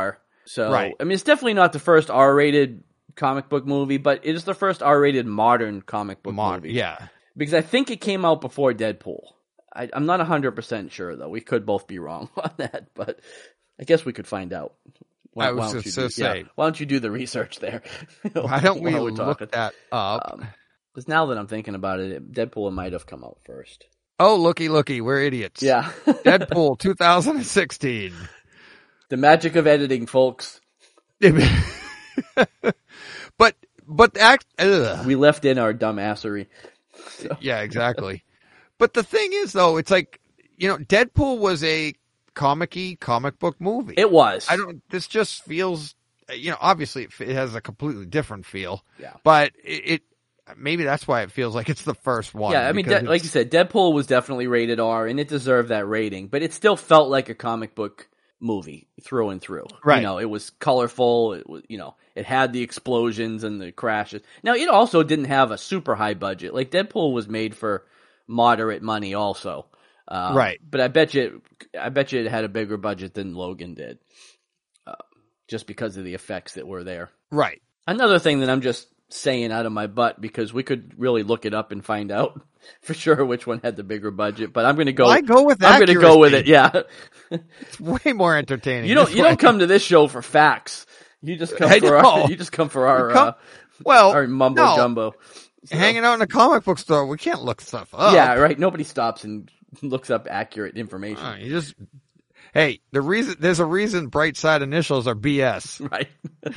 So, Right. I mean, it's definitely not the first R-rated comic book movie, but it is the first R-rated modern comic book Mod- movie. yeah. Because I think it came out before Deadpool. I, I'm not one hundred percent sure, though. We could both be wrong on that, but I guess we could find out. Why, I was why don't just you gonna do, yeah, say- why don't you do the research there? Why don't we While we're look talking. that up? Because now that I'm thinking about it, Deadpool might have come out first. Oh, looky, looky, we're idiots. Yeah. Deadpool two thousand sixteen. The magic of editing, folks. but, but the act, ugh. We left in our dumbassery. So. Yeah, exactly. But the thing is, though, it's like, you know, Deadpool was a comic-y comic book movie. It was. I don't, this just feels, you know, obviously it, it has a completely different feel. Yeah. But it, it, maybe that's why it feels like it's the first one. Yeah, I mean, because de- like you said, Deadpool was definitely rated R, and it deserved that rating, but it still felt like a comic book movie through and through. Right. You know, it was colorful. It was, you know, it had the explosions and the crashes. Now, it also didn't have a super high budget. Like, Deadpool was made for moderate money also. Um, Right. But I bet you, I bet you it had a bigger budget than Logan did. Uh, just because of the effects that were there. Right. Another thing that I'm just saying out of my butt, because we could really look it up and find out for sure which one had the bigger budget, but I'm going to go. Why go with I'm going to go with it. accuracy? Yeah. It's way more entertaining. You don't. this You way. don't come to this show for facts. You just come I for know. our. You just come for our. come- uh, well, our mumbo no. jumbo. So- Hanging out in a comic book store, we can't look stuff up. Yeah. Right. Nobody stops and looks up accurate information. Uh, you just, hey, the reason there's a reason Bright Side initials are B S. Right.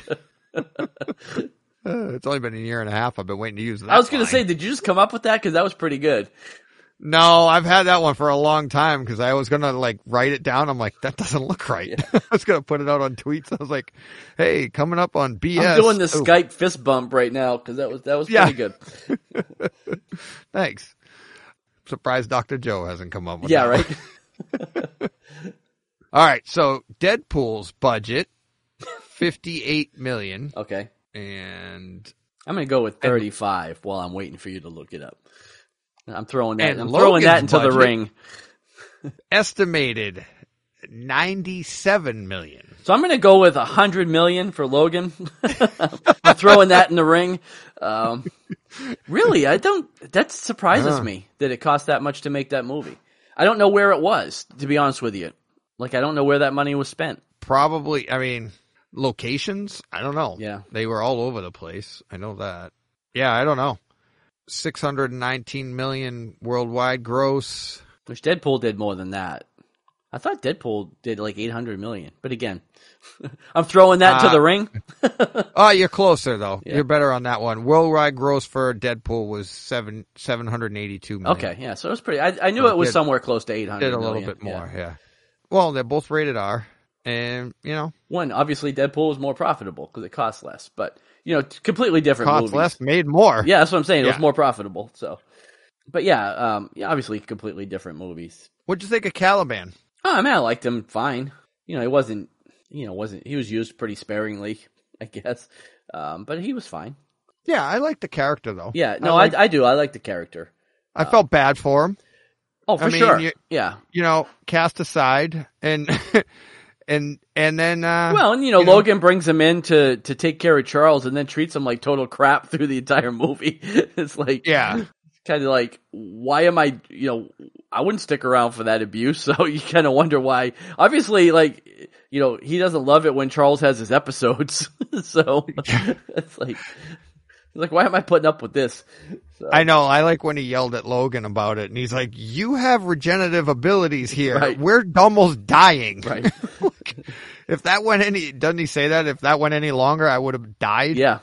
Uh, it's only been a year and a half. I've been waiting to use that. I was going to line. say, did you just come up with that? Because that was pretty good. No, I've had that one for a long time because I was gonna like write it down. I'm like, that doesn't look right. I was gonna put it out on tweets. I was like, hey, coming up on B S. I'm doing the Ooh, Skype fist bump right now because that was that was Yeah. pretty good. Thanks. Surprised Doctor Joe hasn't come up with Yeah. that Right. one. All right, so Deadpool's budget fifty-eight million, Okay. and I'm going to go with thirty-five while I'm waiting for you to look it up. I'm throwing that. And I'm throwing that Logan's into the budget- ring. estimated ninety-seven million. So I'm going to go with a hundred million for Logan. I'm throwing that in the ring. Um, really, I don't. That surprises Uh. me that it cost that much to make that movie. I don't know where it was, to be honest with you. Like, I don't know where that money was spent. Probably, I mean, locations? I don't know. Yeah. They were all over the place. I know that. Yeah, I don't know. six hundred nineteen million worldwide gross. Which Deadpool did more than that. I thought Deadpool did like eight hundred million. But again, I'm throwing that Uh, to the ring. Oh, you're closer though. Yeah. You're better on that one. Worldwide gross for Deadpool was seven seven hundred eighty-two million. Okay, yeah. So it was pretty. I, I knew So it was did- somewhere close to eight hundred. Did a little million. bit Yeah. more, yeah. Well, they're both rated R, and you know, One, obviously, Deadpool was more profitable because it costs less. But you know, t- completely different cost movies. less, made more. Yeah, that's what I'm saying. It Yeah. was more profitable. So, but yeah, um, yeah, obviously, completely different movies. What'd you think of Caliban? Oh, I mean, I liked him fine. You know, he wasn't. You know, wasn't he was used pretty sparingly, I guess. Um, but he was fine. Yeah, I like the character though. Yeah, no, I, like- I, I do. I like the character. I felt bad for him. Oh, for I mean, sure. you- yeah. You know, cast aside, and and and then uh, Well, and you know, you know- Logan brings him in to to take care of Charles, and then treats him like total crap through the entire movie. It's like, yeah, kind of like, why am I? You know, I wouldn't stick around for that abuse. So you kind of wonder why. Obviously, like, you know, he doesn't love it when Charles has his episodes. So it's like, like, why am I putting up with this? So, I know. I like when he yelled at Logan about it, and he's like, "You have regenerative abilities here. Right. We're almost dying." Right. If that went any, doesn't he say that? If that went any longer, I would have died. Yeah.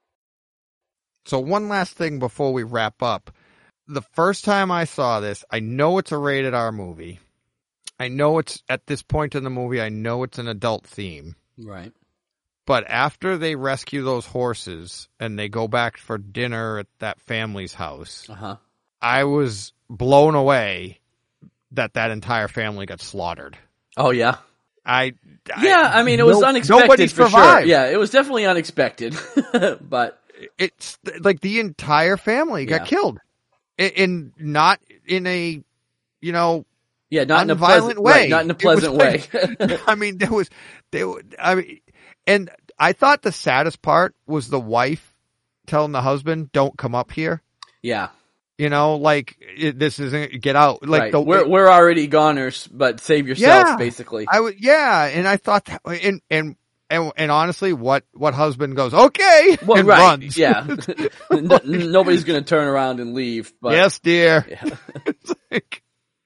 So one last thing before we wrap up. The first time I saw this, I know it's a rated R movie. I know it's, at this point in the movie, I know it's an adult theme. Right. But after they rescue those horses and they go back for dinner at that family's house, Uh huh. I was blown away that that entire family got slaughtered. Oh yeah. I, Yeah. I mean, it was no- unexpected Nobody for sure. survived. Yeah, it was definitely unexpected. But It's like the entire family got Yeah. killed. In, in not in a, you know, yeah, not in a unviolent pleasant way. Right, not in a It was pleasant way. like- I mean, there was, there. was- I mean, And I thought the saddest part was the wife telling the husband, "Don't come up here." Yeah. You know, like it, this isn't get out. Like right. the we're we're already goners, but save yourself, yeah, basically. I would, yeah, and I thought, that, and and and and honestly, what what husband goes okay well, and right. runs? Yeah, no, nobody's going to turn around and leave. But yes, dear. Yeah. It's like,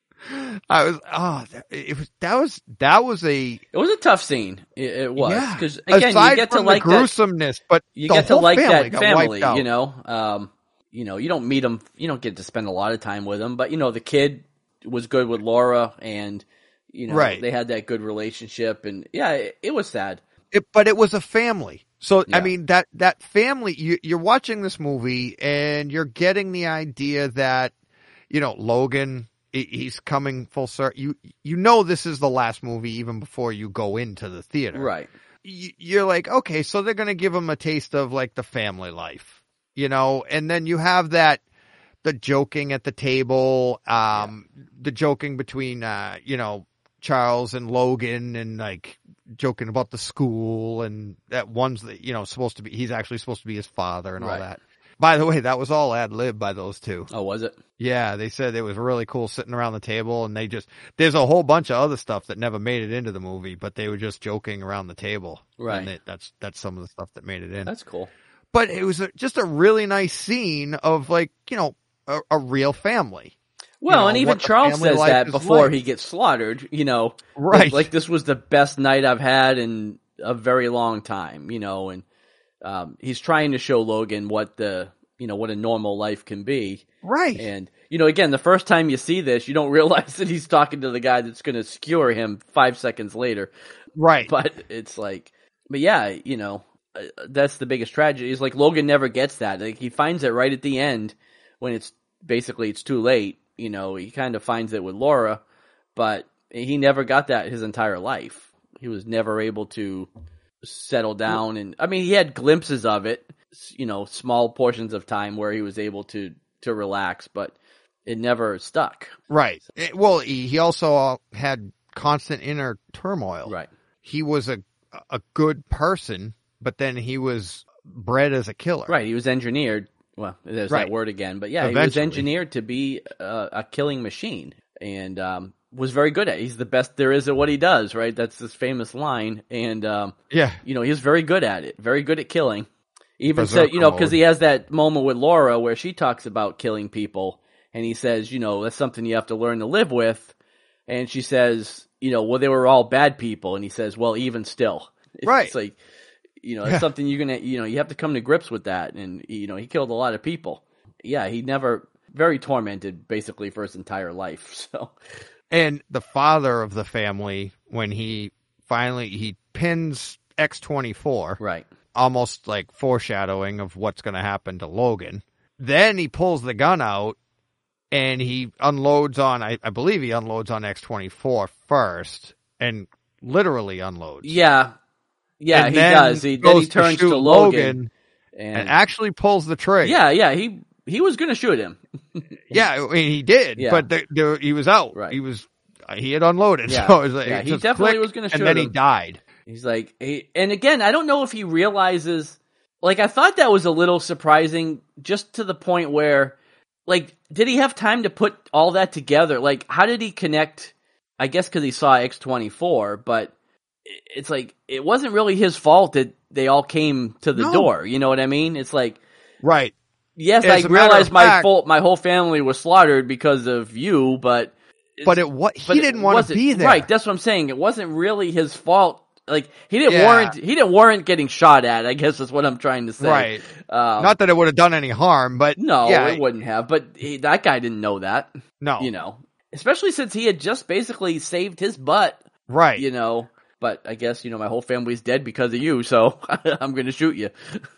I was oh, it was that was that was a it was a tough scene. It, it was yeah. because again, Aside you get to from like the gruesomeness, that, but you the get to whole like family that got family. wiped out. You know, um, you know, you don't meet them, you don't get to spend a lot of time with them, but you know, the kid was good with Laura, and you know, right. they had that good relationship, and yeah, it, it was sad. It, but it was a family. So, Yeah. I mean, that, that family, you, you're watching this movie and you're getting the idea that, you know, Logan, he- he's coming full circle. You, you know, this is the last movie even before you go into the theater. Right. You, you're like, okay, so they're going to give him a taste of like the family life, you know, and then you have that, the joking at the table, um, yeah. the joking between, uh, you know, Charles and Logan, and like joking about the school, and that one's that, you know, supposed to be, he's actually supposed to be his father and all right. that. By the way, that was all ad lib by those two. Oh, was it? Yeah, they said it was really cool sitting around the table, and they just, there's a whole bunch of other stuff that never made it into the movie, but they were just joking around the table. Right. And they, that's, that's some of the stuff that made it in. That's cool. But it was a, just a really nice scene of like, you know, a, a real family. Well, you know, and even Charles says that before like. he gets slaughtered, you know, right. like this was the best night I've had in a very long time, you know, and um, he's trying to show Logan what the, you know, what a normal life can be. Right. And, you know, again, the first time you see this, you don't realize that he's talking to the guy that's going to skewer him five seconds later. Right. But it's like, but yeah, you know, that's the biggest tragedy. Is like Logan never gets that. Like he finds it right at the end when it's basically it's too late. You know, he kind of finds it with Laura, but he never got that his entire life. He was never able to settle down. And I mean, he had glimpses of it, you know, small portions of time where he was able to, to relax, but it never stuck. Right. It, well, he, he also had constant inner turmoil. Right. He was a, a good person, but then he was bred as a killer. Right. He was engineered. Well, there's right. that word again, but yeah, Eventually. He was engineered to be a, a killing machine, and um, was very good at it. He's the best there is at what he does, right? That's this famous line, and um, yeah, you know, he's very good at it, very good at killing. Even Berserker said, you know, mode. because he has that moment with Laura where she talks about killing people, and he says, you know, that's something you have to learn to live with, and she says, you know, well, they were all bad people, and he says, well, even still, it's right? like. You know, it's yeah. something you're gonna, you know, you have to come to grips with that. And, you know, he killed a lot of people. Yeah, he never, very tormented basically for his entire life. So, and the father of the family, when he finally, he pins X twenty-four. Right. Almost like foreshadowing of what's going to happen to Logan. Then he pulls the gun out and he unloads on, I, I believe he unloads on X twenty-four first, and literally unloads. Yeah. Yeah, and he then does. He then he goes turns to, to, shoot Logan, Logan and, and actually pulls the trigger. Yeah, yeah, he he was going to shoot him. Yeah, I mean, he did, Yeah. but the, the, he was out. Right. He was he had unloaded. Yeah, So it was like, yeah it he just definitely clicked, was going to shoot and then him. he died. He's like, he, and again, I don't know if he realizes. Like, I thought that was a little surprising, just to the point where, like, did he have time to put all that together? Like, how did he connect? I guess because he saw X twenty-four, but it's like, it wasn't really his fault that they all came to the No. door. You know what I mean? It's like, Right. yes, As I a matter realized of my fact- full, my whole family was slaughtered because of you, but it's- But it what but he it didn't want to wasn't- be there. Right, that's what I'm saying. It wasn't really his fault. Like, he didn't Yeah. warrant, he didn't warrant getting shot at, I guess is what I'm trying to say. Right. Um, Not that it would have done any harm, but no, yeah, it wouldn't have, but he, that guy didn't know that, no, you know, especially since he had just basically saved his butt, right. you know, but I guess, you know, my whole family's dead because of you, so I'm going to shoot you.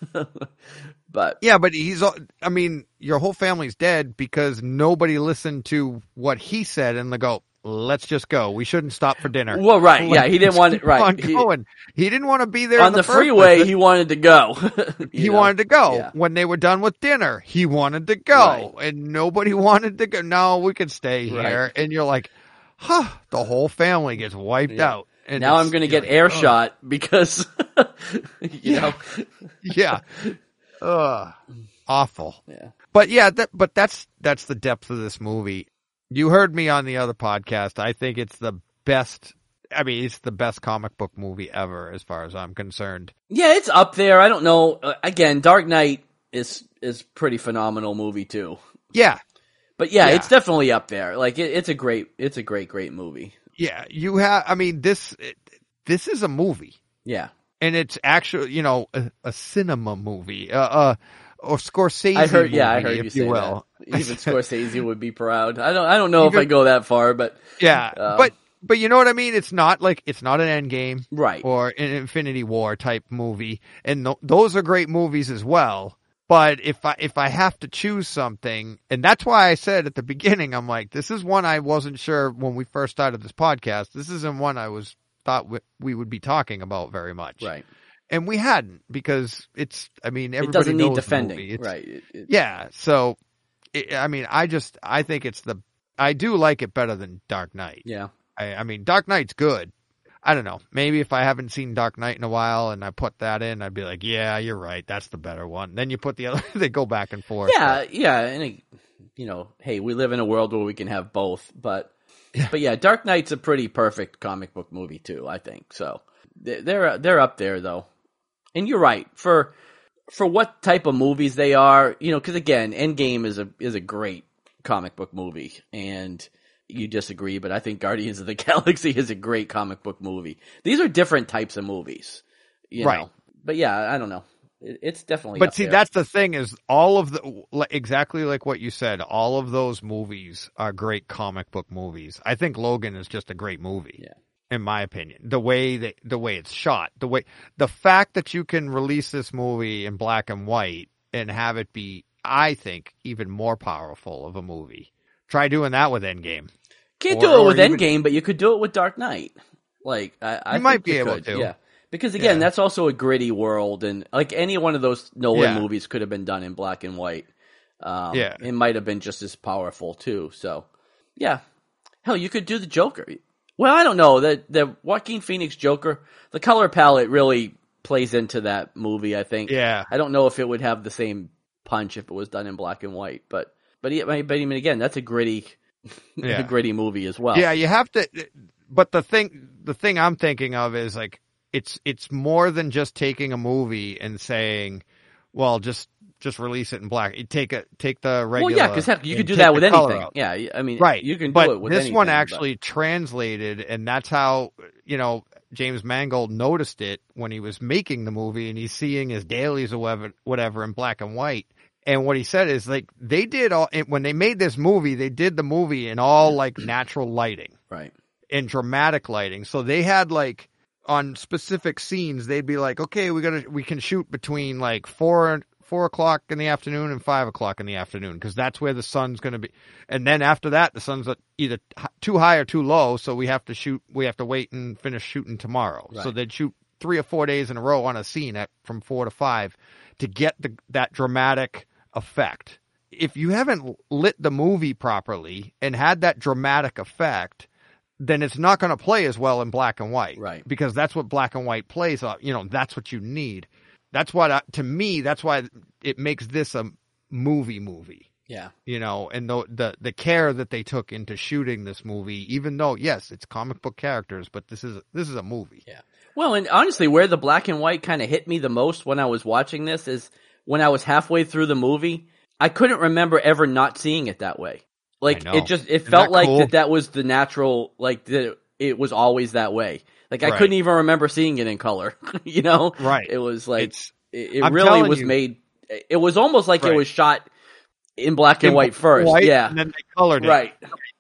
But Yeah, but he's, I mean, your whole family's dead because nobody listened to what he said and they go, let's just go. We shouldn't stop for dinner. well, right. Yeah. He didn't want it. Keep Right. on He- going. He didn't want to be there on in the, the, first freeway, place. he wanted to go. He You know? wanted to go. Yeah. When they were done with dinner, he wanted to go. And nobody wanted to go. No, we could stay here. Right. And you're like, huh, the whole family gets wiped Yeah. out. And Now it's- I'm going to you're get like, air oh. shot because you know? Yeah. Ugh. Awful. Yeah. But yeah, that, but that's that's the depth of this movie. You heard me on the other podcast. I think it's the best. I mean, it's the best comic book movie ever, as far as I'm concerned. Yeah, it's up there. I don't know. Uh, again, Dark Knight is is pretty phenomenal movie too. Yeah. But yeah, Yeah. it's definitely up there. Like it, it's a great, it's a great, great movie. Yeah, you have. I mean, this this is a movie, Yeah. and it's actually, you know, a, a cinema movie, uh, uh, or Scorsese. I heard. movie, Yeah, I heard if you say you will. that. Even Scorsese would be proud. I don't. I don't know if Even- I go that far, but Yeah, Um, but but you know what I mean. It's not like it's not an Endgame, right. or an Infinity War type movie, and th- those are great movies as well. But if I if I have to choose something, and that's why I said at the beginning, I'm like, this is one I wasn't sure when we first started this podcast. This isn't one I was thought we, we would be talking about very much, Right. and we hadn't, because it's. I mean, everybody It doesn't knows need the defending. movie. It's- Right. It, it, Yeah. So, it, I mean, I just I think it's the I do like it better than Dark Knight. Yeah. I, I mean, Dark Knight's good. I don't know. Maybe if I haven't seen Dark Knight in a while and I put that in, I'd be like, yeah, you're right. That's the better one. Then you put the other, they go back and forth. Yeah. Yeah. And it, you know, hey, we live in a world where we can have both, but Yeah. but yeah, Dark Knight's a pretty perfect comic book movie too. I think so. They're they're, they're up there though, and you're right for for what type of movies they are. You know, because again, Endgame is a is a great comic book movie, and you disagree, but I think Guardians of the Galaxy is a great comic book movie. These are different types of movies, you Right. know. But yeah, I don't know. It, it's definitely. But up see, there. that's the thing is all of the, like- exactly like what you said, all of those movies are great comic book movies. I think Logan is just a great movie. Yeah. In my opinion, the way that, the way it's shot, the way, the fact that you can release this movie in black and white and have it be, I think, even more powerful of a movie. Try doing that with Endgame. Can't Or- do it or with even- Endgame, but you could do it with Dark Knight. Like I, I You think might be you able could, to. yeah. Because again, Yeah. that's also a gritty world, and like any one of those Nolan Yeah. movies could have been done in black and white. Um, Yeah. it might have been just as powerful too. So, yeah, hell, you could do the Joker. Well, I don't know the the Joaquin Phoenix Joker. The color palette really plays into that movie. I think. Yeah. I don't know if it would have the same punch if it was done in black and white, but but yeah, but I mean, again, that's a gritty, Yeah. a gritty movie as well. Yeah, you have to. But the thing, the thing I'm thinking of is like it's it's more than just taking a movie and saying, well, just just release it in black. You take a take the regular. Well, yeah, because heck, you and could do take that the with color anything. out. Yeah, I mean, Right. You can but do it with this anything. one but- actually translated, and that's how, you know, James Mangold noticed it when he was making the movie, and he's seeing his dailies or whatever, whatever in black and white. And what he said is like they did all when they made this movie, they did the movie in all like natural lighting right. and dramatic lighting. So they had like on specific scenes, they'd be like, okay, we gotta we can shoot between like four four o'clock in the afternoon and five o'clock in the afternoon because that's where the sun's going to be. And then after that, the sun's either h- too high or too low, so we have to shoot. We have to wait and finish shooting tomorrow. Right. So they'd shoot three or four days in a row on a scene at from four to five to get the that dramatic effect. If you haven't lit the movie properly and had that dramatic effect, then it's not going to play as well in black and white. Right. Because that's what black and white plays off. You know, that's what you need. That's what, I, to me, that's why it makes this a movie movie. Yeah. You know, and the, the the care that they took into shooting this movie, even though, yes, it's comic book characters, but this is this is a movie. Yeah. Well, and honestly, where the black and white kind of hit me the most when I was watching this is when I was halfway through the movie. I couldn't remember ever not seeing it that way. Like I know. it just it Isn't felt that like cool? that that was the natural, like that it was always that way. Like I Right. couldn't even remember seeing it in color. You know, Right. It was like It's- it, it I'm really telling was you. made. It was almost like Right. it was shot in black and In white black and first. white, Yeah. and then they colored it. Right.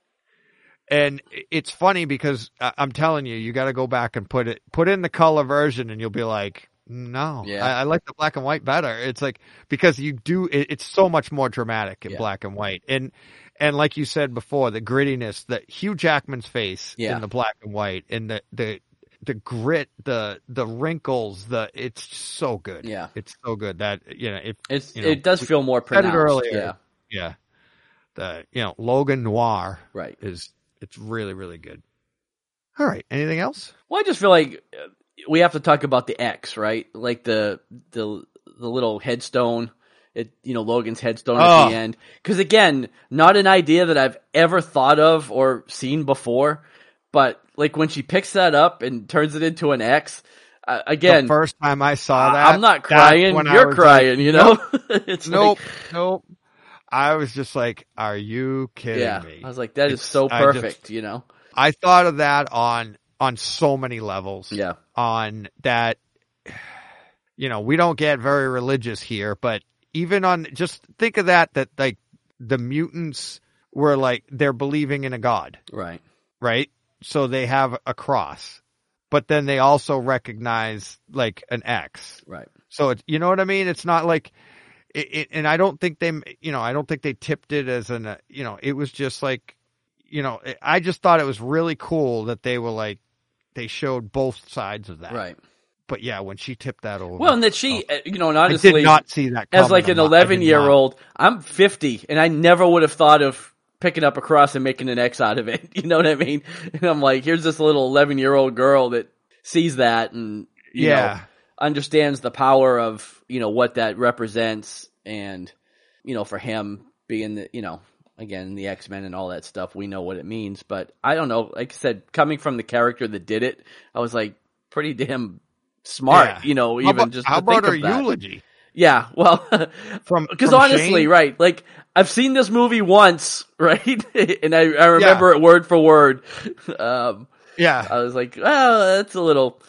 And it's funny because I- I'm telling you, you got to go back and put it, put in the color version, and you'll be like, no, Yeah. I, I like the black and white better. It's like because you do, it, it's so much more dramatic in Yeah. black and white, and and like you said before, the grittiness, that Hugh Jackman's face Yeah. in the black and white, and the the the grit, the the wrinkles, the it's so good. Yeah. it's so good that you know if It's you know, it does feel more said it pronounced. earlier. Yeah. yeah, the you know Logan Noir Right. is it's really really good. All right, anything else? Well, I just feel like uh, we have to talk about the X, right? Like the the the little headstone, it you know Logan's headstone Oh. at the end. Because again, not an idea that I've ever thought of or seen before, but like when she picks that up and turns it into an X, uh, again, the first time I saw that, I- I'm not that's crying. when I You're was crying, like, you know. Nope, it's nope, like, nope. I was just like, "Are you kidding yeah. me?" I was like, that is It's- so I just- perfect, you know. I thought of that on on so many levels. Yeah. On that, you know, we don't get very religious here, but even on just think of that that like the mutants were like they're believing in a god, Right. right? So they have a cross, but then they also recognize like an X. Right. So it's, you know what I mean? It's not like it, it, and I don't think they, you know, I don't think they tipped it as an, uh, you know, it was just like, you know, I just thought it was really cool that they were like, they showed both sides of that. Right. But yeah, when she tipped that over. Well, and that she, oh, uh, you know, and I honestly, did not see that as coming. like an I'm not- I did eleven year not. old, I'm fifty, and I never would have thought of picking up a cross and making an X out of it. You know what I mean? And I'm like, here's this little eleven year old girl that sees that and you Yeah. know, understands the power of you know what that represents, and you know, for him being the you know. Again, the X-Men and all that stuff, we know what it means. But I don't know. Like I said, coming from the character that did it, I was like pretty damn smart. Yeah. You know, How even about, just how to think about her of that. eulogy? Yeah, well, From because from honestly, Shane? right? Like I've seen this movie once, right? and I, I remember it word for word. Um, Yeah. I was like, well, that's a little.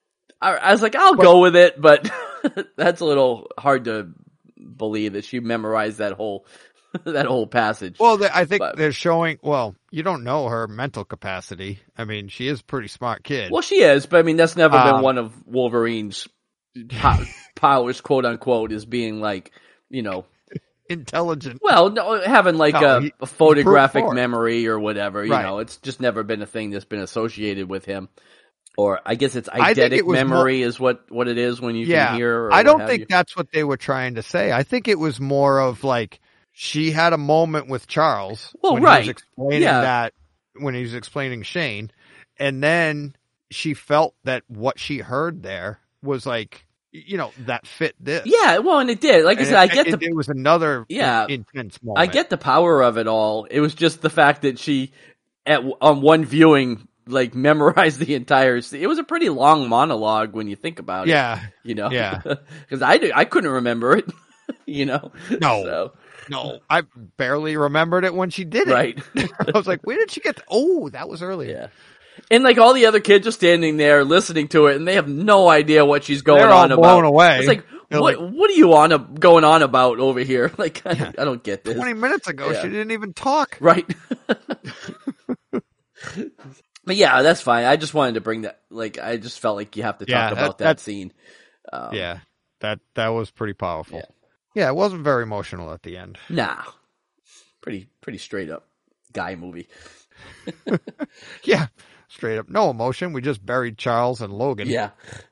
I, I was like, I'll go with it, but that's a little hard to believe that she memorized that whole that whole passage. Well, they, I think But- they're showing. Well, you don't know her mental capacity. I mean, she is a pretty smart kid. Well, she is, but I mean, that's never been Um, one of Wolverine's po- powers, quote unquote, is being like, you know, Intelligent. well, no, having like No, a, he- a photographic brute force. memory or whatever. You Right. know, it's just never been a thing that's been associated with him. Or I guess it's I think eidetic it was memory is what, what it is when you yeah, can hear. Or I what don't have think you. that's what they were trying to say. I think it was more of like she had a moment with Charles Well, when right. he was explaining Yeah. that when he was explaining Shane, and then she felt that what she heard there was like, you know, that fit this. Yeah, well, and it did. Like I And said, I it, get it, the it was another Yeah. in- intense moment. I get the power of it all. It was just the fact that she, at on one viewing, like memorized the entire. It was a pretty long monologue when you think about it. Yeah. you know. Yeah. because I did, I couldn't remember it. you know. No. So, No, I barely remembered it when she did it. right. I was like, where did she get? The- oh, that was earlier. yeah. And like all the other kids are standing there listening to it, and they have no idea what she's going They're all on about. blown away. It's like, They're what like- what are you on a, going on about over here? Like, I, don't, I don't get this. Twenty minutes ago, Yeah. she didn't even talk. Right. But yeah, that's fine. I just wanted to bring that. Like, I just felt like you have to Yeah, talk that- about that, that's- scene. Um, Yeah, that that was pretty powerful. Yeah. Yeah. It wasn't very emotional at the end. Nah. Pretty pretty straight up guy movie. Yeah, straight up, no emotion. We just buried Charles and Logan. Yeah.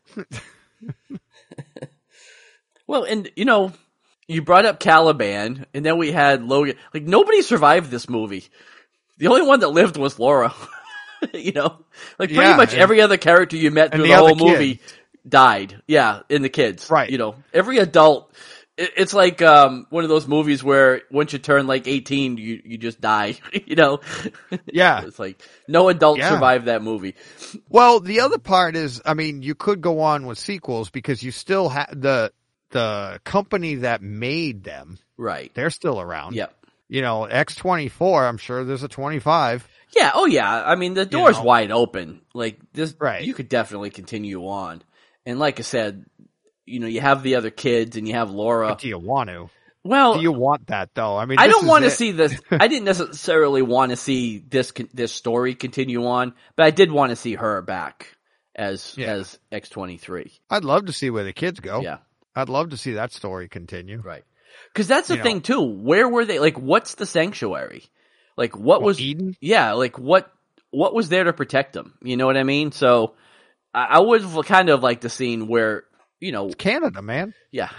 Well, and you know, you brought up Caliban, and then we had Logan. Like nobody survived this movie. The only one that lived was Laura. You know, like pretty Yeah, much and- every other character you met and through the the, whole other kid. movie died. Yeah, in the kids. Right. You know, every adult. it- It's like um, one of those movies where once you turn like eighteen, you you just die. You know. Yeah. It's like no adult Yeah. survived that movie. Well, the other part is, I mean, you could go on with sequels because you still have the the company that made them. Right. They're still around. Yep. You know, X twenty-four. I'm sure there's a twenty-five. Yeah, oh yeah. I mean, the door's know. wide open. Like this, Right. you could definitely continue on. And like I said, you know, you have the other kids and you have Laura. But do you want to? Well, Do you want that though? I mean, I this don't is want to it. see this. I didn't necessarily want to see this con- this story continue on, but I did want to see her back as Yeah. as X twenty-three. I'd love to see where the kids go. Yeah, I'd love to see that story continue. right. Because that's the You thing too. Where were they? Like, what's the sanctuary? Like, what Well, was Eden? Yeah, like what what was there to protect them? You know what I mean? So I, I would have kind of liked the scene where you know, Canada, man. yeah.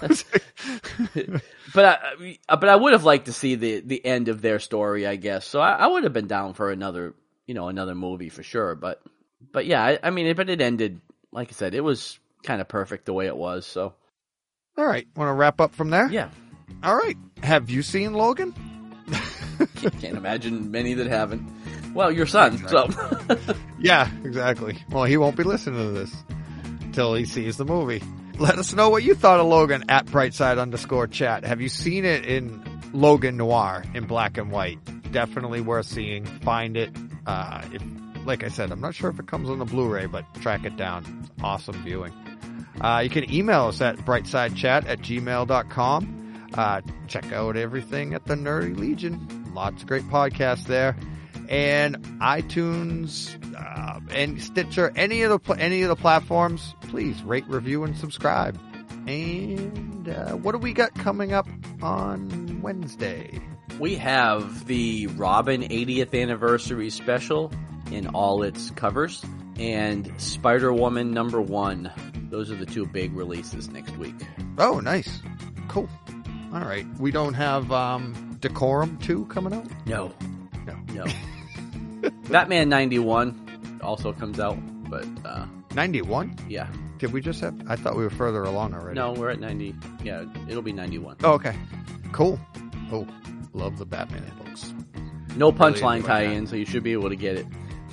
But I, but I would have liked to see the, the end of their story, I guess. So I, I would have been down for another, you know, another movie for sure. But, but yeah, I, I mean, but it ended like I said, it was kind of perfect the way it was. So, All right. Want to wrap up from there? yeah, All right. Have you seen Logan? can't imagine many that haven't. Well, your son. So, Yeah, exactly. Well, he won't be listening to this until he sees the movie. Let us know what you thought of Logan at Brightside underscore chat. Have you seen it in Logan Noir in black and white? Definitely worth seeing. Find it. Uh, if, like I said, I'm not sure if it comes on the Blu-ray, but track it down. It's awesome viewing. Uh, you can email us at brightsidechat at gmail dot com. Uh, check out everything at the Nerdy Legion. Lots of great podcasts there. And iTunes, uh, and Stitcher, any of the pl- any of the platforms, please rate, review, and subscribe. And uh, what do we got coming up on Wednesday? we have the Robin eightieth anniversary special in all its covers, and Spider-Woman number one. Those are the two big releases next week. Oh, nice. Cool. All right. We don't have um, Decorum two coming out? No. No. No. Batman ninety-one also comes out, but, uh, ninety-one? yeah. Did we just have... I thought we were further along already. No, we're at ninety. Yeah, it'll be ninety-one. Oh, okay. Cool. Oh, love the Batman books. No Really punchline enjoy tie-in, so you should be able to get it.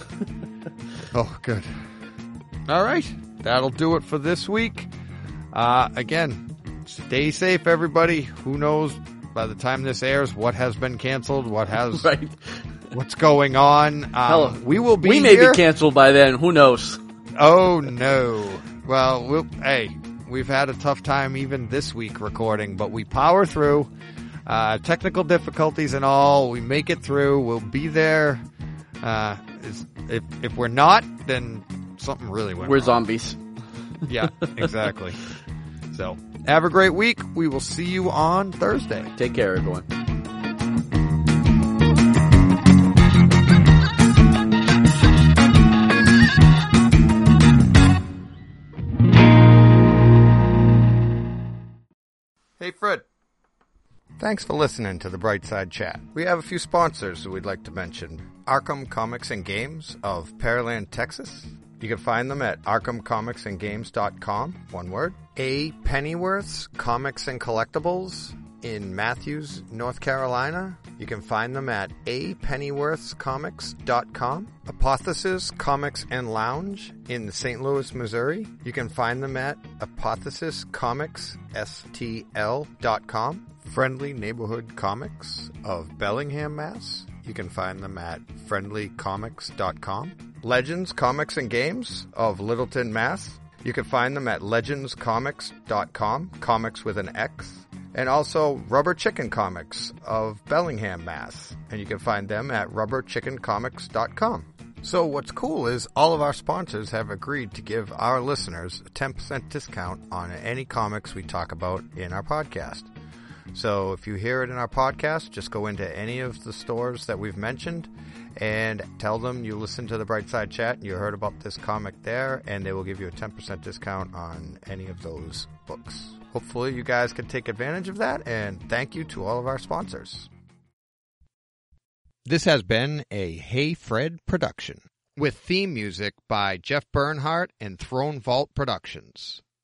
Oh, good. All right. That'll do it for this week. Uh, again, stay safe, everybody. Who knows by the time this airs what has been canceled, what has... Right. What's going on? Um, Hell, we will be We may here. be canceled by then. Who knows? Oh, no. Well, we'll, hey, we've had a tough time even this week recording, but we power through. Uh, technical difficulties and all, we make it through. We'll be there. Uh, it's, if if we're not, then something really went We're wrong. zombies. Yeah, exactly. So, have a great week. We will see you on Thursday. Take care, everyone. Hey, Fred. Thanks for listening to the Brightside Chat. We have a few sponsors who we'd like to mention. Arkham Comics and Games of Pearland, Texas. You can find them at arkham comics and games dot com, one word. A. Pennyworth's Comics and Collectibles in Matthews, North Carolina. You can find them at a pennyworths comics dot com. Apothesis Comics and Lounge in Saint Louis, Missouri. You can find them at apothesis comics s t l dot com. Friendly Neighborhood Comics of Bellingham, Mass. You can find them at friendly comics dot com. Legends Comics and Games of Littleton, Mass. You can find them at legends comics dot com, comics with an X. And also Rubber Chicken Comics of Bellingham, Mass. And you can find them at rubber chicken comics dot com. So what's cool is all of our sponsors have agreed to give our listeners a ten percent discount on any comics we talk about in our podcast. So if you hear it in our podcast, just go into any of the stores that we've mentioned and tell them you listened to the Brightside Chat and you heard about this comic there, and they will give you a ten percent discount on any of those books. Hopefully you guys can take advantage of that, and thank you to all of our sponsors. This has been a Hey Fred production with theme music by Jeff Bernhardt and Throne Vault Productions.